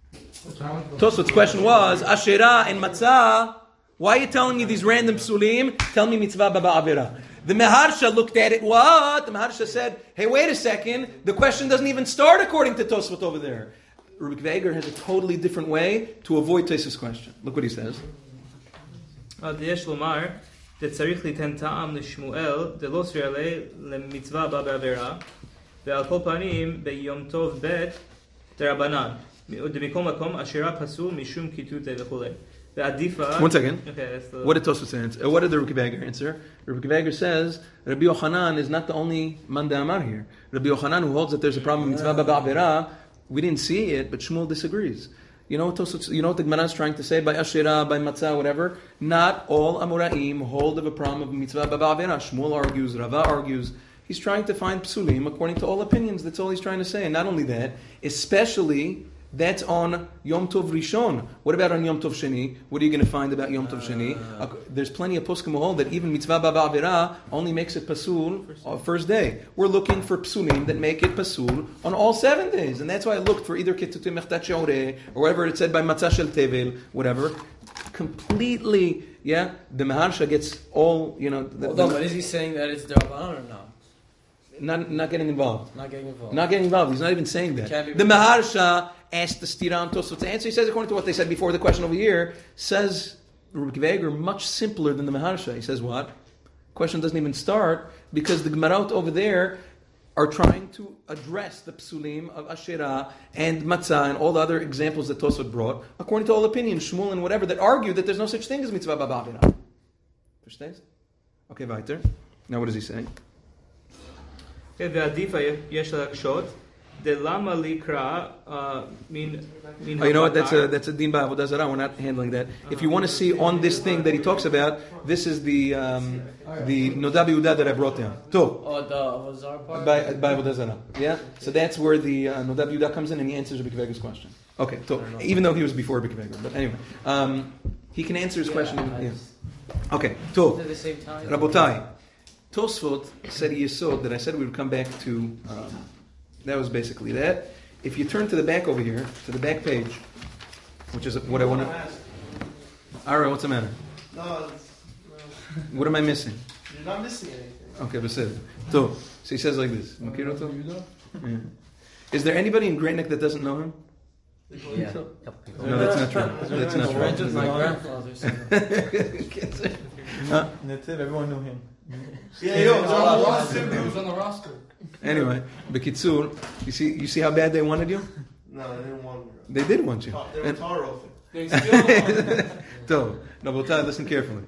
Tosfot's question was, Asherah and Matzah, why are you telling me these random psulim? Tell me mitzvah ba'avera. The Meharsha looked at it, what? The Meharsha said, hey, wait a second, the question doesn't even start according to Tosfot over there. Rabbi Akiva Eiger has a totally different way to avoid Tosfos' question. Look what he says. יש לומר, דצריך ליתן טעם לשמואל, דלא סביר עלי למצווה בא בעבירה, ועל כל פנים ביום טוב ב' דרבנן, דמכל מקום אשרה פסול משום כיתות וכולי. ועדיפה... One second. Okay, that's the... What did Tosfos answer? Uh, what did the Rabbi Akiva Eiger answer? Rabbi Akiva Eiger says Rabbi Yochanan is not the only man d'amar here. Rabbi Yochanan, who holds that there's a problem with mitzvah ba'avera, we didn't see it, but Shmuel disagrees. You know what Tosfos, you know what the Gemara is trying to say by Asherah, by Matzah, whatever? Not all Amoraim hold of a problem of mitzvah ba'avera. Shmuel argues, Rava argues. He's trying to find psulim according to all opinions. That's all he's trying to say. And not only that, especially that's on Yom Tov Rishon. What about on Yom Tov Sheni? What are you going to find about Yom Tov Sheni? Uh, there's plenty of poskim who hold that even mitzvah ba'avera only makes it pasul on first day. We're looking for psulim that make it pasul on all seven days. And that's why I looked for either Ketutei Mechtat Sheoreh or whatever it said by Matzah Shel Tevel, whatever. Completely, yeah, the Maharsha gets all, you know... The, Hold on, but is he saying that it's D'Rabbanan or not? Not, not getting involved. Not getting involved. Not getting involved. He's not even saying that. Can't be The Maharsha asked the Stira on Tosfos to answer. He says, according to what they said before the question over here, says Rabbi Akiva Eiger much simpler than the Maharsha. He says what? Question doesn't even start because the Gemarot over there are trying to address the psulim of Asherah and Matzah and all the other examples that Tosfos brought, according to all opinions, Shmuel and whatever, that argue that there's no such thing as mitzvah ba'avera. Verstehst? Okay, weiter. Now what does he say? ועדיפה יש להקשות, דלמה לקרא מן... Oh, you know what? That's a that's a din ba'avodah zarah. We're not handling that. If you want to see on this thing that he talks about, this is the um, the Nodab Yehuda that I brought down. To Oh, the Avazar part? by by avodah zarah. Yeah. So that's where the uh, Nodab Yehuda comes in and he answers Rabbi Akiva Eiger's question. Okay. So even though he was before Rabbi Akiva Eiger, but anyway, um, he can answer his question. Yeah. Okay. To At the same time. Rabotai. Tosfot said a yesod that I said we would come back to. Um, that was basically that. If you turn to the back over here, to the back page, which is what I want to... All right, what's the matter? No, it's, no. What am I missing? You're not missing anything. Okay, but so, so he says like this. Yeah. Is there anybody in Great Neck that doesn't know him? Yeah, a couple people. No, that's not true. That's not Friends with true. my grandfather. so- Huh? Everyone knew him. Yeah, yo, it's on the roster. It was on the roster. Anyway, Bekitsur, you see, you see how bad they wanted you? No, they didn't want me. They did want you. They were And- tar open. They still want So, Rabotai, listen carefully.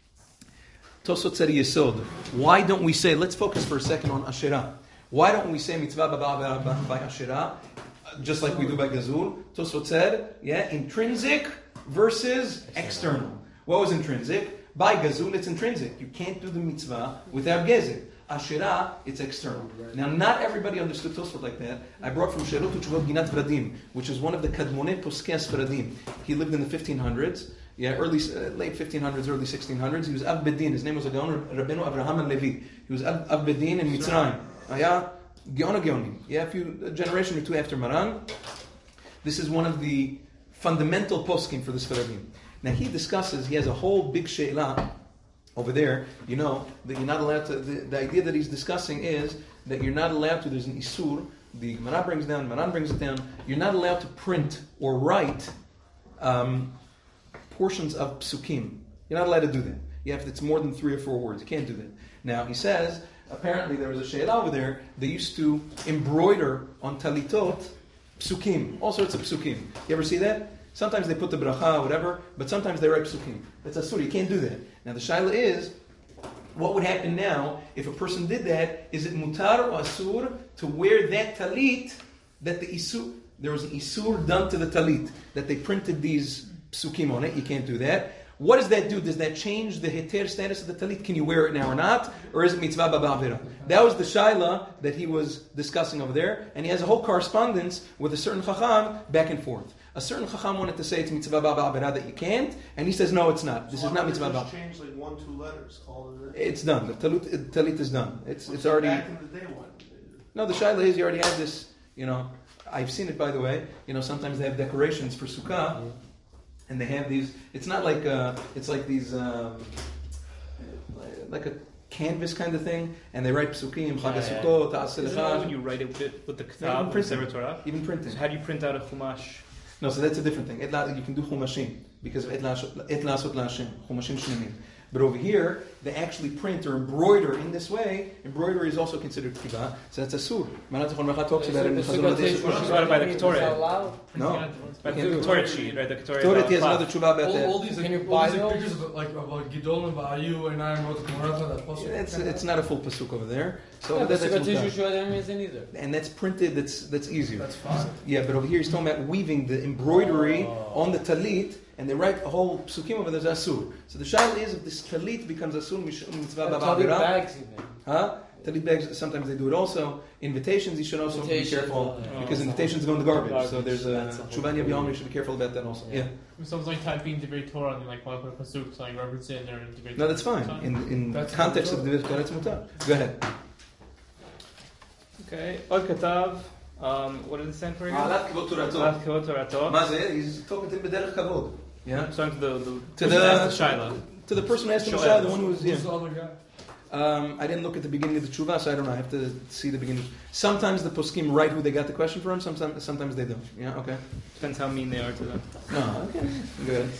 Tosfot said a yesod. Why don't we say, let's focus for a second on Asherah. Why don't we say mitzvah ba'avera by Asherah, just like we do by Gazul? Tosfot said, yeah, intrinsic versus external. What was intrinsic? By Gazul, it's intrinsic. You can't do the mitzvah without Gezer. Asherah, it's external. Now, not everybody understood Tosfot like that. I brought from Sherut Utshuvot Ginat Vradim, which is one of the Kadmonei Poskei Sfaradim. He lived in the fifteen hundreds, yeah, early, uh, late fifteen hundreds, early sixteen hundreds. He was Av Bedin. His name was a Gaon, Rabbeinu Avraham Levi. He was Av, Av Bedin in Mitzrayim. Yeah, Geona Geonim. Yeah, a few a generation or two after Maran. This is one of the fundamental poskim for the Sfaradim. Now he discusses, he has a whole big she'lah over there, you know, that you're not allowed to, the, the idea that he's discussing is that you're not allowed to, there's an isur, the Gemara brings down, Maran brings it down, you're not allowed to print or write um, portions of psukim. You're not allowed to do that. You have, it's more than three or four words. You can't do that. Now he says, apparently there was a she'lah over there, they used to embroider on talitot psukim, all sorts of psukim. You ever see that? Sometimes they put the bracha, whatever, but sometimes they write psukim. That's asur. You can't do that. Now the shaila is, what would happen now if a person did that? Is it mutar or asur to wear that talit that the isur, there was an isur done to the talit, that they printed these psukim on it? You can't do that. What does that do? Does that change the heter status of the talit? Can you wear it now or not? Or is it mitzvah ba'avera? That was the shaila that he was discussing over there, and he has a whole correspondence with a certain chacham back and forth. A certain chacham wanted to say it's mitzvah ba'avera that you can't, and he says no, it's not. This So is not why mitzvah don't they just ba'avera. change like one, two letters, call it a- It's done. The talit, talit is done. It's it's already. Back in the day, one. No, the shaila is you already have this. You know, I've seen it by the way. You know, sometimes they have decorations for sukkah, and they have these. It's not like uh, it's like these um, like a canvas kind of thing, and they write psukim, Chag Yeah, yeah. HaSukkot, Ta'aseh Isn't that when Lecha, you write it with, with the even K'tab, with printing. Sefer Torah? even printing. So how do you print out a Chumash? No, so that's a different thing. Et la, you can do chumashim because of et la'asot et la'asot la'Hashem, chumashim shnemim. But over here, they actually print or embroider in this way. Embroidery is also considered kiva, so that's asur. Marat Zichron Bracha talks about it in the Chazon Hadei It's divided by the Ketoret. No, By the can't do it. Ketoret sheet, right? The Ketoret. Torah uh, has another cloth. tshuva about All, all that. these, Can you like, buy all these like, those? pictures of, like about Gidol and Ba'ayu and I wrote the Gemara that pasuk. It's it's not a full pasuk over there. So Yeah, over there, but that's Sukkot mutar. Yeshua doesn't mean either. And that's printed. That's that's easier. That's fine. Yeah, but over here he's talking about weaving the embroidery on the talit, and they write a whole psukim over there, there's asur. So the shaila is if this talit becomes asur mishum mitzvah And ba'avira. Talit bags even. Huh? Talit bags, sometimes they do it also. Invitations, you should also Invitations, be careful, oh, because yeah. invitations go in the garbage. Garbage. So there's a That's a whole Shuvanya B'Yom, you should be careful about that also. Yeah. Yeah. So it's like typing Divrei Torah and like want to put a pasuk to like reference it or Divrei No, that's Torah. fine. In in That's context of mutar. the Torah, it's mutar. Go ahead. Okay. Od Katav. Um, what does it stand for again? Alat kavod Alat Torato. Kavod Torato. Ma zeh? He's talking to him b'derech kavod. Yeah. I'm talking to the, the, To person the- that asked the Shaila. To the person who asked him the Shoel. shayla, the one who was, yeah. Who's the other guy? Um, I didn't look at the beginning of the tshuva, so I don't know. I have to see the beginning. Sometimes the poskim write who they got the question from. Sometimes, sometimes they don't. Yeah, okay. Depends how mean they are to them. No, okay. Good.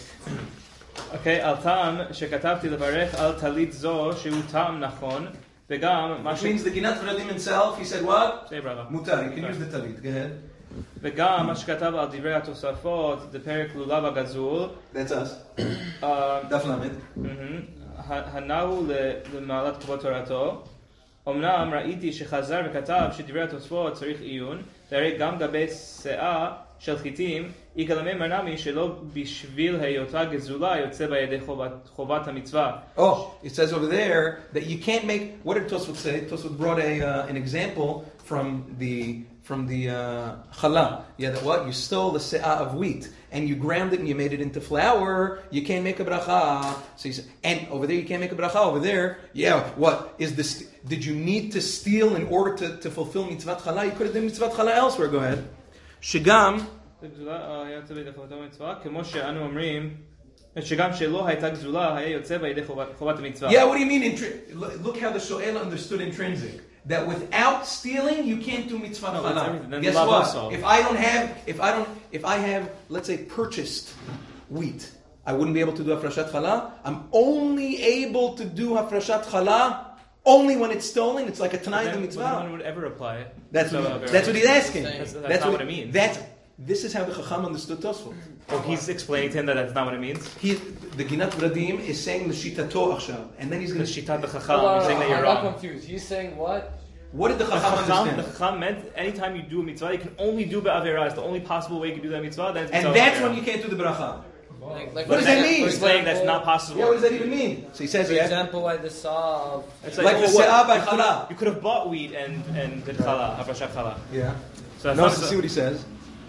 אוקיי, על טעם שכתבתי לברך על טלית זו שהוא טעם נכון, וגם מה Which ש... means the Ginat Vradim himself, he said what? שני ברכה. Mutar. You can use the talit. Go ahead. וגם מה שכתב על דברי התוספות, בפרק לולב הגזול, That's us. אה, Daf Lamed. מהמם, ה- הנעו ל- למעלת כבוד תורתו. אמנם ראיתי שחזר וכתב שדברי התוספות צריך עיון, והרי גם גבי שאה של חיטים, יגלמי מרנמי שלא בשביל היותה גזולה יוצא בידי חובת, חובת המצווה. Oh, it says over there that you can't make. What did Tosfot say? Tosfot brought a uh, an example from the from the uh, challah. Yeah, that what you stole the se'ah of wheat and you ground it and you made it into flour. You can't make a bracha. So you say, and over there you can't make a bracha. Over there, yeah, what is this? Did you need to steal in order to, to fulfill mitzvat challah? You could have done mitzvat challah elsewhere. Go ahead. Shigam. גזולה היה יוצא בידי חובת המצווה, כמו שאנו אומרים, שגם שלא הייתה גזולה היה יוצא בידי חובת, חובת המצווה. Yeah, what do you mean? Intri- look look how the Shoel understood intrinsic. That without stealing, you can't do mitzvah No, that's challah. everything. Then Guess love what? also. If I don't have, if I don't, if I have, let's say, purchased wheat, I wouldn't be able to do hafrashat challah. I'm only able to do hafrashat challah only when it's stolen. It's like a tanai Then, to but then one mitzvah. would ever apply. That's So, what, uh, that's what he's asking. That's, that's, not what, it means. That's this is how the Chacham understood Tosfot. Oh, he's explaining to him that that's not what it means. He, the Ginat Vradim is saying the shitato achshav, and then he's The going to. Shitat the Hold Chacham, on, he's saying that I'm you're not wrong. confused. He's saying what? What did the The Chacham Chacham, the understand? Chacham meant anytime you do a mitzvah, you can only do be'avera. It's the only possible way you can do that mitzvah. Then it's And mitzvah that's be'avera. when you can't do the bracha. Like, like What does for that example- mean? for He's saying that's example- not possible. Yeah, what does that even mean? So he says, For yeah. example, like the saw of It's Like oh, the what? se'ah by You could've- challah. You could have bought wheat and and did challah, hafrashat challah. Yeah. So that's No, not so see what he says.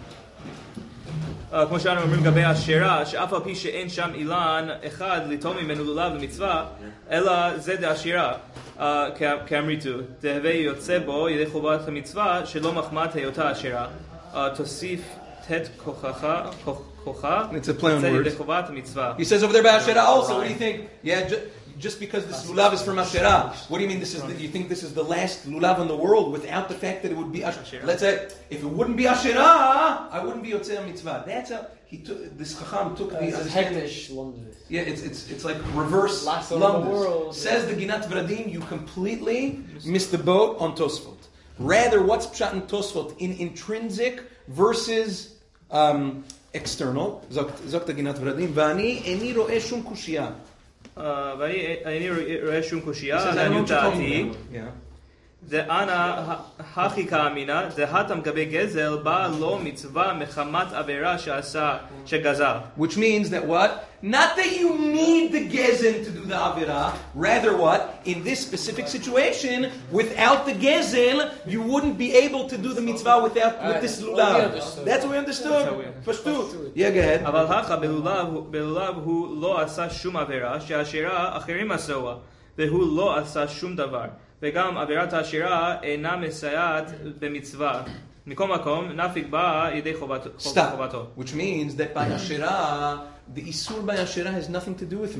Uh, כמו שאנו אומרים לגבי השירה, שאף על פי שאין שם אילן אחד ליטול ממנו לולב למצווה, אלא זה דהשירה, uh, כאמריתו, דהווה יוצא בו ידי חובת המצווה, שלא מחמת היותה השירה. Uh, תוסיף תת כוחך, כוחה, It's a play on יוצא ידי words. חובת המצווה. He says over there by Asherah also. What do you think? Yeah, ju- just because this lulav is from Asherah. What do you mean? This is the, you think this is the last lulav in the world without the fact that it would be Asherah? Let's say if it wouldn't be Asherah, I wouldn't be Yotzei Mitzvah. That's a he took this Chacham took the uh, understanding. hektish London. Yeah, it's it's it's like reverse Last one in the lumdus. world. Says the Ginat Vradim, you completely missed the boat on Tosfot. Rather, what's pshat in Tosfot in intrinsic versus um, external? Zok zok the Ginat Vradim. Vani eni ro'eh shum kushia. Uh, ואני איני רואה שום He קושייה, says, I don't know לעניות what you're talking דעתי, about. Yeah. דאנה הכי כאמינה, דהתם גבי גזל, בא לו מצווה מחמת עבירה שעשה, שגזל. Which means that what? Not that you need the gezen to do the avirah. Rather, what? In this specific situation, without the gezen, you wouldn't be able to do the mitzvah without with this Alright, well, we lulav. understood. That's what we That's understood. how we- Pashtu. Yeah, go ahead. אבל הכא בלולב, בלולב הוא לא עשה שום עבירה, שהשירה אחרים עשוה, והוא לא עשה שום דבר. וגם עבירת השירה אינה מסייעת במצווה. מכל מקום, נפיק באה ידי חובת- חובתו. Stop. Which means that by Asherah, the Isur by Asherah has nothing to do with me.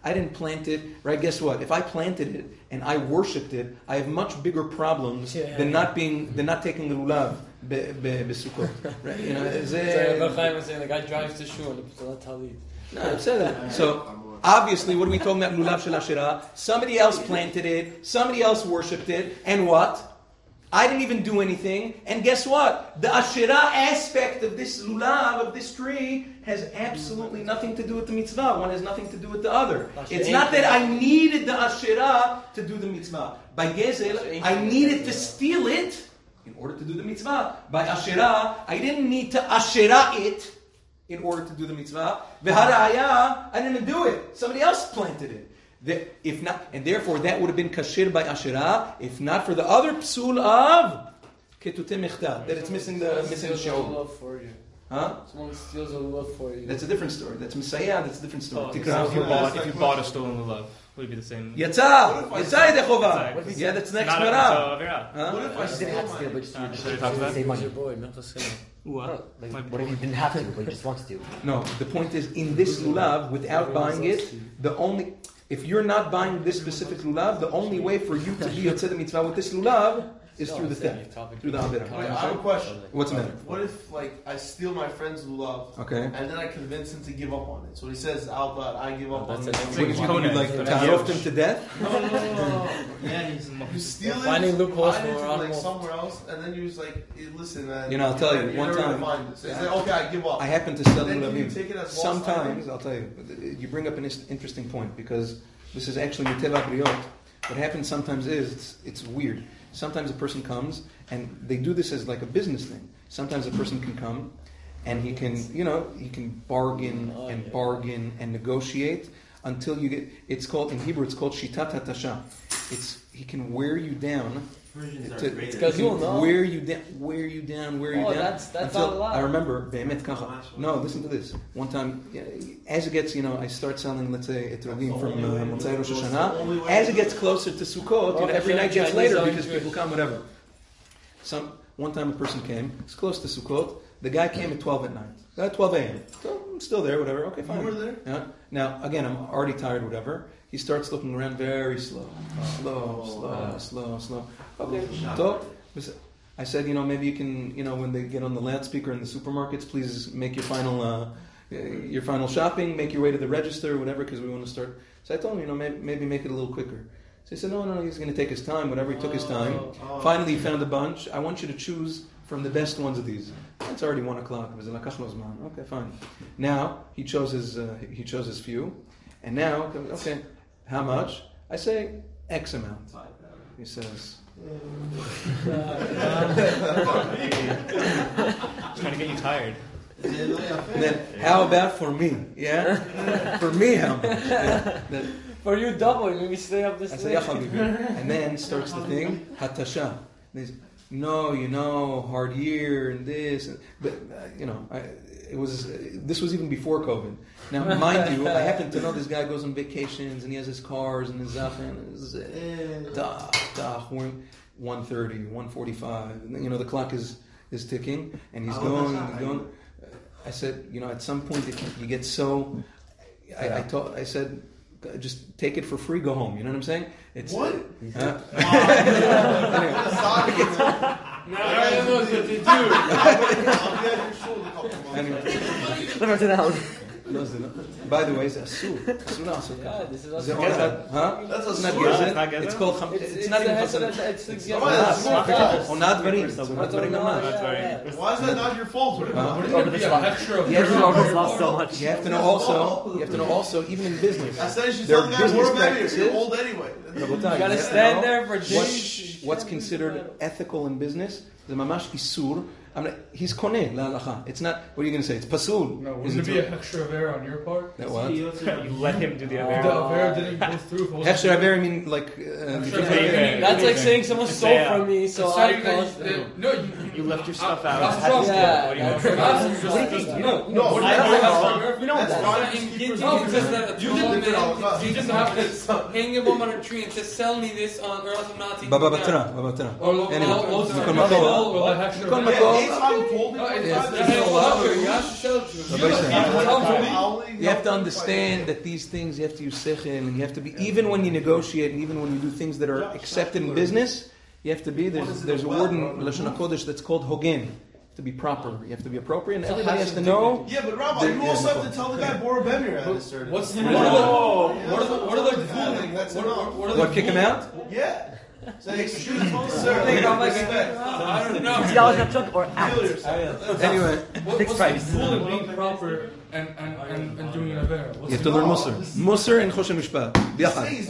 I didn't plant it, right? Guess what? If I planted it and I worshipped it, I have much bigger problems Yeah. than not being than not taking the lulav be- be- besukot. Right? You know, So זה- Rabbi Chaim was saying, the guy drives to shul and puts on a talit. no, בסדר. So obviously, what are we talking about? Lulav shel Asherah. Somebody else planted it. Somebody else worshipped it. And what? I didn't even do anything. And guess what? The Asherah aspect of this lulav, of this tree, has absolutely nothing to do with the mitzvah. One has nothing to do with the other. It's not that I needed the Asherah to do the mitzvah. By Gezel, I needed to steal it in order to do the mitzvah. By Asherah, I didn't need to Asherah it in order to do the mitzvah. V'hara'aya, I didn't do it. Somebody else planted it. The, if not, and therefore that would have been kashir by Asherah, if not for the other psul of ketutei mechta, that it's missing the missing the Someone shaul. steals a lulav for you. Huh? Someone steals a lulav for you. That's a different story. That's Messiah. That's a different story. Oh, Tikra. so if you Tikra. bought, if you bought a stolen lulav, would it be the same? Yatsa, yatsa yedei chova. What if Yeah, that's the next Not a- Gemara. so, Avera. Huh? What if I You steal didn't have to mine? steal, but just, you Uh, just should we talk about save Who's money. your boy, Minchas Chinuch? What? Like, My- what if you didn't have to, but he just wants to? No, the point is in this lulav, without buying it, the only if you're not buying this specific lulav, the only way for you to be yotzei the mitzvah with this lulav is through the theft, through the avera. Wait, I have a question. What's the matter? What if, like, I steal my friend's lulav, Okay. and then I convince him to give up on it? So he says out loud, I give up on That's it. a- What did you do? Conan. You like That's tarofed a- him to death? No, no, no, no, no. Yeah, he's You steal it, Finding loopholes hide it for to, like animals. somewhere else, and then you was like, hey, listen, man. You know, I'll tell you, you're one never time- gonna find it. So he's like, okay, I give up. I happen to sell Then can you lulavim. take it as lost Sometimes, item? I'll tell you, you bring up an is- interesting point because this is actually Miteva Briot. What happens sometimes is, it's, it's weird. Sometimes a person comes, and they do this as like a business thing. Sometimes a person can come, and he can, you know, he can bargain and bargain and negotiate until you get, it's called, in Hebrew, it's called Shitat HaTasha. It's, he can wear you down. To, Because he you'll know. wear you down, wear you down, wear you Oh, down. that's- that's until- not allowed. I remember, Be'emet Kacha. No, listen to this. One time, yeah, as it gets, you know, I start selling, let's say, etrogim from uh, Motzei Rosh Hashanah. As it gets closer to Sukkot, you know, every night gets later because people come, whatever. Some one time a person came. It's close to Sukkot. The guy came at twelve at night. At twelve a.m. So I'm still there, whatever. Okay, fine. You were there? Yeah. Now, again, I'm already tired, whatever. He starts looking around very slow. Slow, slow, slow, slow. Okay, so I said, you know, maybe you can, you know, when they get on the loudspeaker in the supermarkets, please make your final, uh, your final shopping, make your way to the register, whatever, because we want to start. So I told him, you know, maybe, maybe make it a little quicker. So he said, no, no, he's going to take his time, whatever. He took his time. Finally, he found a bunch. I want you to choose from the best ones of these. It's already one o'clock. It was like okay, fine. Now he chose his uh, he chose his few, and now okay, how much? I say X amount. He says. Trying to get you tired. And then how about for me? Yeah, for me how much? Yeah. Then, For you, double. Maybe stay up this I late. say, "Ya habibi." And then starts the thing, hatasha. And he's, no, you know, hard year and this, and, but uh, you know, I, it was. Uh, this was even before COVID. Now, mind you, I happen to know this guy goes on vacations and he has his cars and his zafen and his uh, dah, dah, one thirty, one forty-five, and then, you know, the clock is is ticking, and he's going, he's going. I said, you know, at some point it, you get so. I, I told, I said. Just take it for free, go home. You know what I'm saying? It's, What? Uh, Now everyone knows what to do. I'll be at your shul in a couple months. anyway, Never to down. no, it's not. By the way, it's asur. Asur asur. Yeah, this is Is it also- onad? Huh? That's It's a not sword. gezer. It's not gezer? It's called. Cham- It's, It's, it's not even the- chasana. it's, it's, it's, Oh, yeah, it's not bad. Onad varim. It's onad varim mamash. That's very- Yeah, Why is that not your fault? What Huh? what Over the texture of You have, to It's know, lost so much. you have to know also. You have to know also, even in business. I said you should There tell are the guy business more better. practices. You're old anyway. Rabotai, You gotta have to stand know there for what- days. What's considered ethical in business? The mamash isur. I'm not, he's koneh la halacha. It's not. What are you going to say? It's pasul. No, Is wouldn't it it be a extra aver on your part? that what? You let him do the The Avera. aver didn't go through. if it wasn't- Hechsher aver mean like. Uh, Hechsher you aver. think- That's like saying someone It's stole bad. from me, so It's I not even- cost uh, them. No, you, you You left your stuff out. That's How do you wrong. feel? Yeah, What do you want? that's- What do you think? You know, No, what do I you don't think? know. You know That's that. fine. No, because the You did different all the time. you just have to hang a bomb on a tree and to sell me this on Earth of Nazi. Baba Batra, Baba Batra. Or lo- Anyway, lo- lo- Mikol lo- Makol. lo- lo- lo- actually- Mikol Yeah, Makol. anytime you told me No, it's- one it's- time, it's there's a no lot. love. You have to sell it to him. Rabbi said, Only- You have to understand that these things, you have to use sechel, and you have to be, even when you negotiate, and even when you do things that are accepted in business, you have to be, there's, there's a word in Lashon HaKodesh that's called hogen. You have to be proper. You have to be appropriate, and everybody has to know. Yeah, but Rabbi, you Yeah, also no have to tell the guy Bora Bemir at a certain. What's the, Yeah. what are the, Yeah. what are the, what are the, Yeah, I think that's what, enough. what, what are the What, kick him out? Yeah. Say, excuse me, sir. Respect. I don't Fifty know. dollars in a chunk or act. Kill yourself. Anyway, What, Fixed what's price. the fool in being proper and, and, and, and doing an avera? you What's have the to learn Musar. Musar and Choshen Mishpat. Biachad. Say,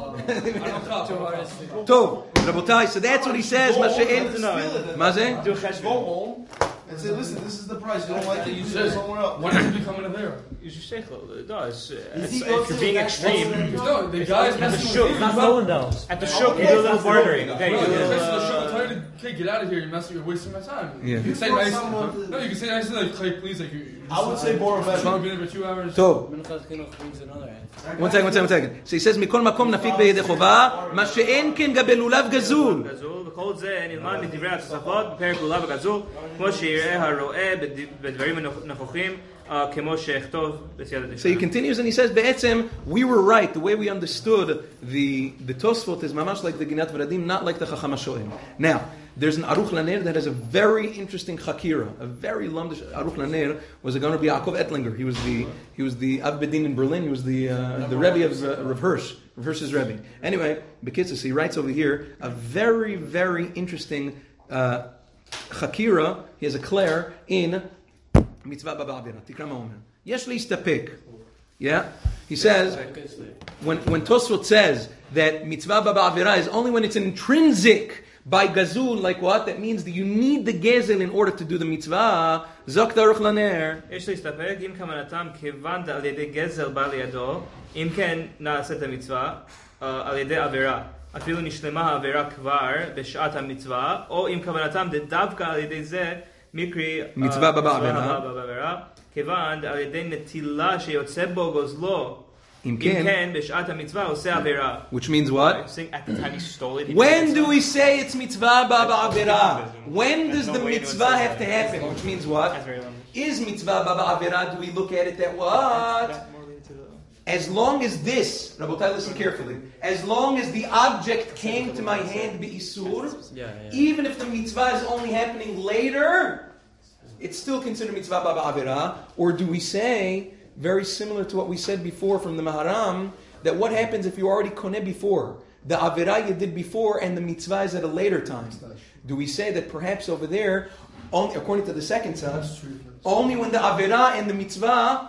Tov, Rabotai, so that's what he says, מה שאין, מה זה? Go home and say, listen, this is the price. You don't like it, you say it somewhere else. When does it become an avera? You should say, no, it's, uh, Is it's, he if going you're to being that- extreme. No, the guy's messing show. with you. Not stolen dollars. At the shuk, you do a little bartering, okay? You No, do a you're little, messing with the show. uh, Tell you to, okay, get out of here. You're messing. You're wasting my time. Yeah. You can say You nice. want someone to- No, you can say nice like, hey, please, like you. you I would say Bora You've Bemir. been there for two hours. Tov. Minchas Chinuch brings another answer. One second, one second, one second. So he says, מכל מקום נפיק בידי חובה, מה שאין כן גבי לולב גזול. גזול, וכל זה נלמד מדברי התוספות בפרק לולב הגזול, כמו שיראה הרואה בד- בדברים הנכוחים, uh, כמו שאכתוב בסייעתא So he דשמיא. continues and he says, בעצם, we were right. The way we understood the, the Tosfot is mamash like the Ginat V'radim, not like the Chacham HaShoem. Now, there's an Aruch LaNer that has a very interesting chakira, a very lumdish. Aruch LaNer was a Gunnar Yaakov Ettlinger. He was the he was the Av Bedin in Berlin. He was the uh, the Rebbe of uh, Rav Hirsch, Rav Hirsch's Rebbe. Anyway, Bekitzus, he writes over here a very very interesting uh, chakira. He has a clair in Mitzvah Baba Avira. Tikra Ma'omer. Yesh leistapek. Yeah, he says when when Tosfot says that Mitzvah Baba Avira is only when it's an intrinsic. By gazul, like what? That means that you need the gezel in order to do the mitzvah. Zok Aruch LaNer. יש להסתפק אם כוונתם כיוונת על ידי גזל בא לידו, אם כן נעשית המצווה אה, על ידי עבירה. אפילו נשלמה העבירה כבר בשעת המצווה, או אם כוונתם דווקא על ידי זה מקרי אה, מצווה בא בעבירה. מצווה בא בעבירה, כיוון על ידי נטילה שיוצא בו גוזלו, אם אם כן, כן בשעת המצווה עושה עבירה. which means what? Saying at the time he stole it. he When did do it. we say it's mitzvah baba avira? When does There's no the way to mitzvah answer have to that. happen? Which means what? That's very long. Is mitzvah baba avira? Do we look at it that what? That's more related to the- As long as this, Rabotai, listen carefully. As long as the object came to my hand be isur, Yeah, yeah. even if the mitzvah is only happening later, it's still considered mitzvah baba avira. Or do we say, very similar to what we said before from the Maharam, that what happens if you already koneh before, the avira you did before, and the mitzvah is at a later time? Do we say that perhaps over there, only, according to the second side, only when the avira and the mitzvah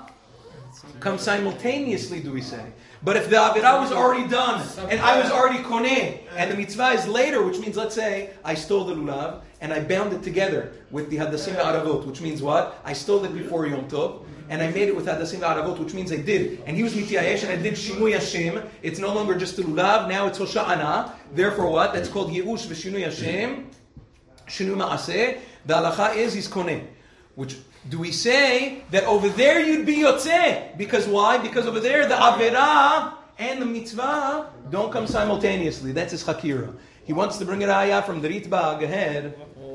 come simultaneously do we say? But if the avira was already done, and I was already koneh, and the mitzvah is later, which means, let's say, I stole the lulav, and I bound it together with the hadassim v'aravot, which means what? I stole it before Yom Tov, and I made it with hadassim v'aravot, which means I did, and he was mityayesh, and I did shinui Hashem. It's no longer just the lulav, now it's Hosha'ana. Therefore what? That's called Yeush v'shinui Hashem, shinui ma'aseh. The halacha is he's koneh. Which, do we say that over there you'd be yotzeh? Because why? Because over there the avera and the mitzvah don't come simultaneously. That's his chakira. He wants to bring an ayah from the Ritba. Go ahead.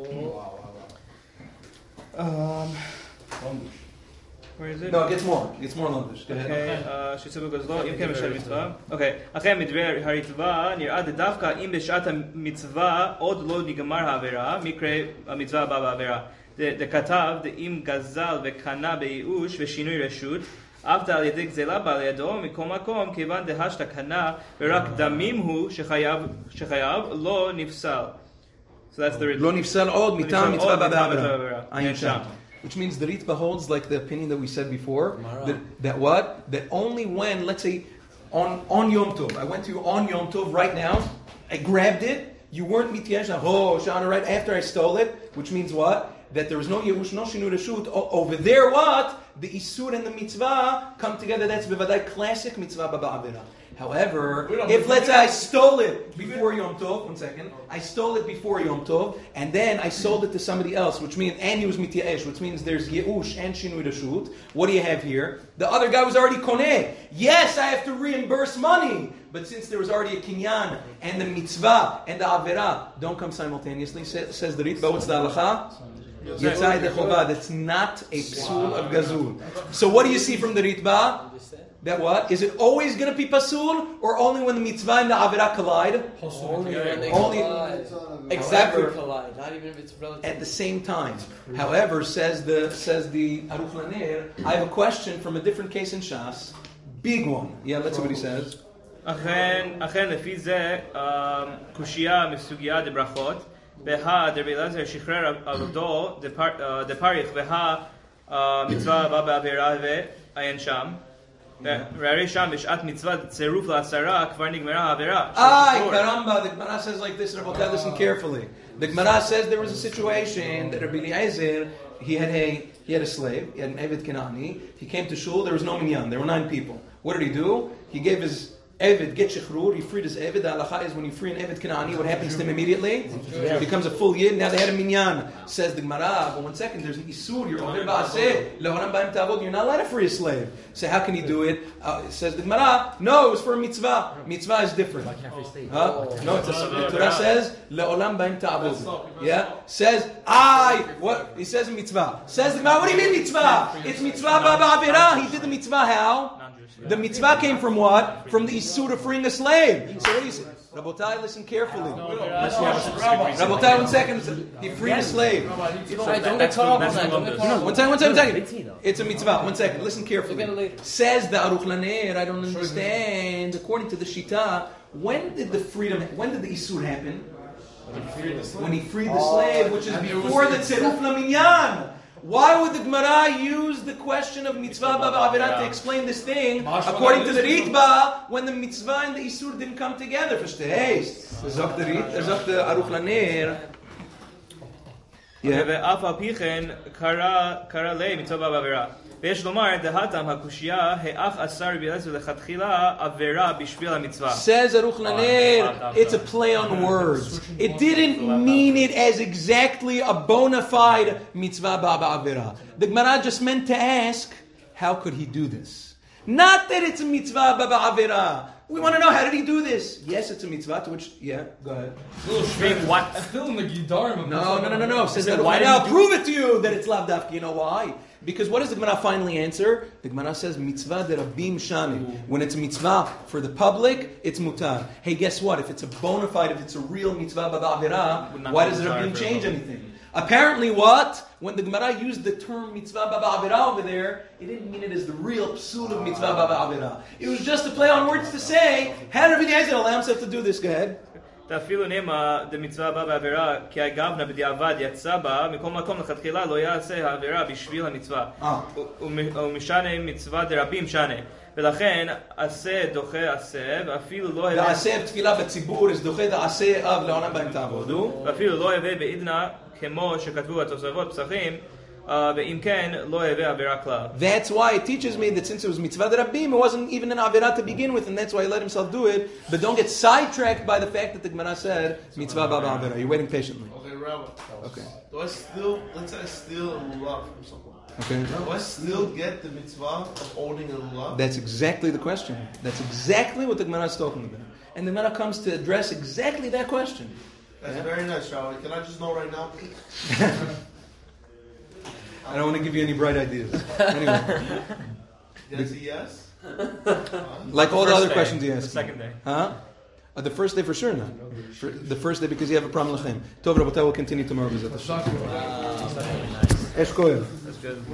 Um, Where is it? no, it gets more. It gets more lumpish. Go ahead. אוקיי, שיצאו בגוזלו, אם כן בשעת מצווה. אוקיי, אחרי מדברי הריטב"א, נראה דווקא אם בשעת המצווה עוד לא נגמר העבירה, מקרה המצווה הבא בעבירה. דכתב, דאם גזל וקנה בייאוש ושינוי רשות, אף על ידי גזלה בא לידו, מכל מקום, כיוון דהשת קנה, ורק דמים הוא שחייב, לא נפסל. So that's the לא נפסל עוד מטעם מצווה בעבירה. עין שם. שם. Which means the Ritva holds like the opinion that we said before, that, that what? That only when, let's say, on, on Yom Tov, I went to you on Yom Tov right now, I grabbed it, you weren't mityesh, oh, Shana, right after I stole it, which means what? That there was no Yehush, no Shinu Reshut. O- over there, what? The Isur and the Mitzvah come together, that's Bevadai classic Mitzvah Baba Avira. However, We don't- if let's say I stole it before Yom Tov, one second, I stole it before Yom Tov, and then I sold it to somebody else, which means, and he was mityaesh, which means there's yeush and shinui reshut. What do you have here? The other guy was already koneh. Yes, I have to reimburse money, but since there was already a kinyan, and the mitzvah and the avera don't come simultaneously, says, says the Ritba, what's the halacha? Yetzai de chova. That's not a psul of gazul. So what do you see from the Ritba? That what? Is it always going to be pasul, or only when the mitzvah and the avera collide? Only when they Only- collide. However- Exactly collide. Not even if it's relative. At the same time. However, says the says the Aruch Laner, I have a question from a different case in Shas. Big one. Yeah, let's see what he says. אכן, אכן לפי זה אה, קושייה מסוגיה דברכות בהא דרבי אלעזר שחרר עבדו דפר- אה, דפריך והא מצווה בא בעבירה ועיין שם והרי שם בשעת מצווה צירוף לעשרה כבר נגמרה העבירה. Ay, caramba, the Gemara says like this, Rabbi, listen carefully. The Gemara says there was a situation that Rabbi Eliezer, he had a he had a slave, he had an Eved Kenani, he came to shul, there was no minyan, there were nine people. What did he do? He gave his Eved get shechrur, he freed his Eved. The halacha is when you free an Eved Kenani, what happens to him immediately? He becomes a full yid. Now they had a minyan. Says the Gemara, but one second, there's an isur. You're over ba'aseh, le'olam ba'im ta'avod. You're not allowed to free a slave. So how can he do it? Uh, says the Gemara, no, it was for a mitzvah. Mitzvah is different. Huh? No, it's a, the Torah says le'olam ba'im ta'avod. Yeah, says I. What he says in mitzvah. Says the Gemara, what do you mean mitzvah? It's mitzvah ba'avera. He did the mitzvah how? The mitzvah came from what? From the isur of freeing a slave. So what do you say? Rabotai, listen carefully. Rabotai, one second. He freed a slave. Don't get caught up on that. Don't get caught No, up one second, one second, one second. It's a mitzvah. One second. Listen carefully. Says the Aruch Laner, I don't understand. According to the Shita, when did the freedom, when did the isur happen? When he freed the slave, which is before the tzeruf laminyan. Why would the Gemara use the question of mitzvah ba'avera to explain this thing? According to the Ritba, when the mitzvah and the isur didn't come together. Verstehst? Sagt the Rit, sagt the Aruch Laner. ואף על פי כן קרא קרא לי מצווה בעבירה. ויש לומר דהתם הקושייה האח עשה רבי אלעזר לכתחילה עבירה בשביל המצווה. Says Aruch Laner, it's a play on words. It didn't mean it as exactly a bona fide mitzvah ba'avera. The Gemara just meant to ask, how could he do this? Not that it's a mitzvah ba'avera. We want to know, how did he do this? Yes, it's a mitzvah, to which, yeah, go ahead. What? I feel in the Gidarim. No, no, no, no, no. Says that, why did I'll he do- prove it to you that it's lav dafki. You know why? Because what does the Gemara finally answer? The Gemara says, mitzvah de rabim shani. When it's a mitzvah for the public, it's mutar. Hey, guess what? If it's a bona fide, if it's a real mitzvah ba'avera, why does the rabim change anything? Apparently what? When the Gemara used the term mitzvah ba'avera over there, it didn't mean it as the real psul of mitzvah ba'avera. It was just a play on words to say, how did Rabbi Eliezer allow himself to do this? Go ahead. אפילו נאמר דמצווה בא בעבירה כי הגבנה בדיעבד יצא בה מכל מקום לכתחילה לא יעשה העבירה בשביל המצווה ומשנה מצווה דרבים שנה ולכן עשה דוחה עשה ואפילו לא הבא ועשה תפילה בציבור, אז דוחה דעשה אב לעולם בהם תעבודו. ואפילו לא הבא בעדנה כמו שכתבו התוספות פסחים ואם כן לא הבא עבירה כלל. That's why it teaches me that since it was mitzvah derabim, it wasn't even an avirah to begin with, and that's why he let himself do it. But don't get sidetracked by the fact that the Gemara said mitzvah baba avirah. You're waiting patiently. Okay, Rabbi. Okay. Do I still, let's say I steal a lulav from someone. Okay. Do I still get the mitzvah of owning a lulav? That's exactly the question. That's exactly what the Gemara is talking about, and the Gemara comes to address exactly that question. That's Yeah. very nice, Rabbi. Can I just know right now, please? I don't want to give you any bright ideas. Anyway, That's a yes? like all the First other day, questions he the asked. second day. Huh? Uh, the first day for sure not. For the first day because you have a problem with him. Tov Rabotai will continue tomorrow. B'ezrat Hashem. Esh Kohen. That's good.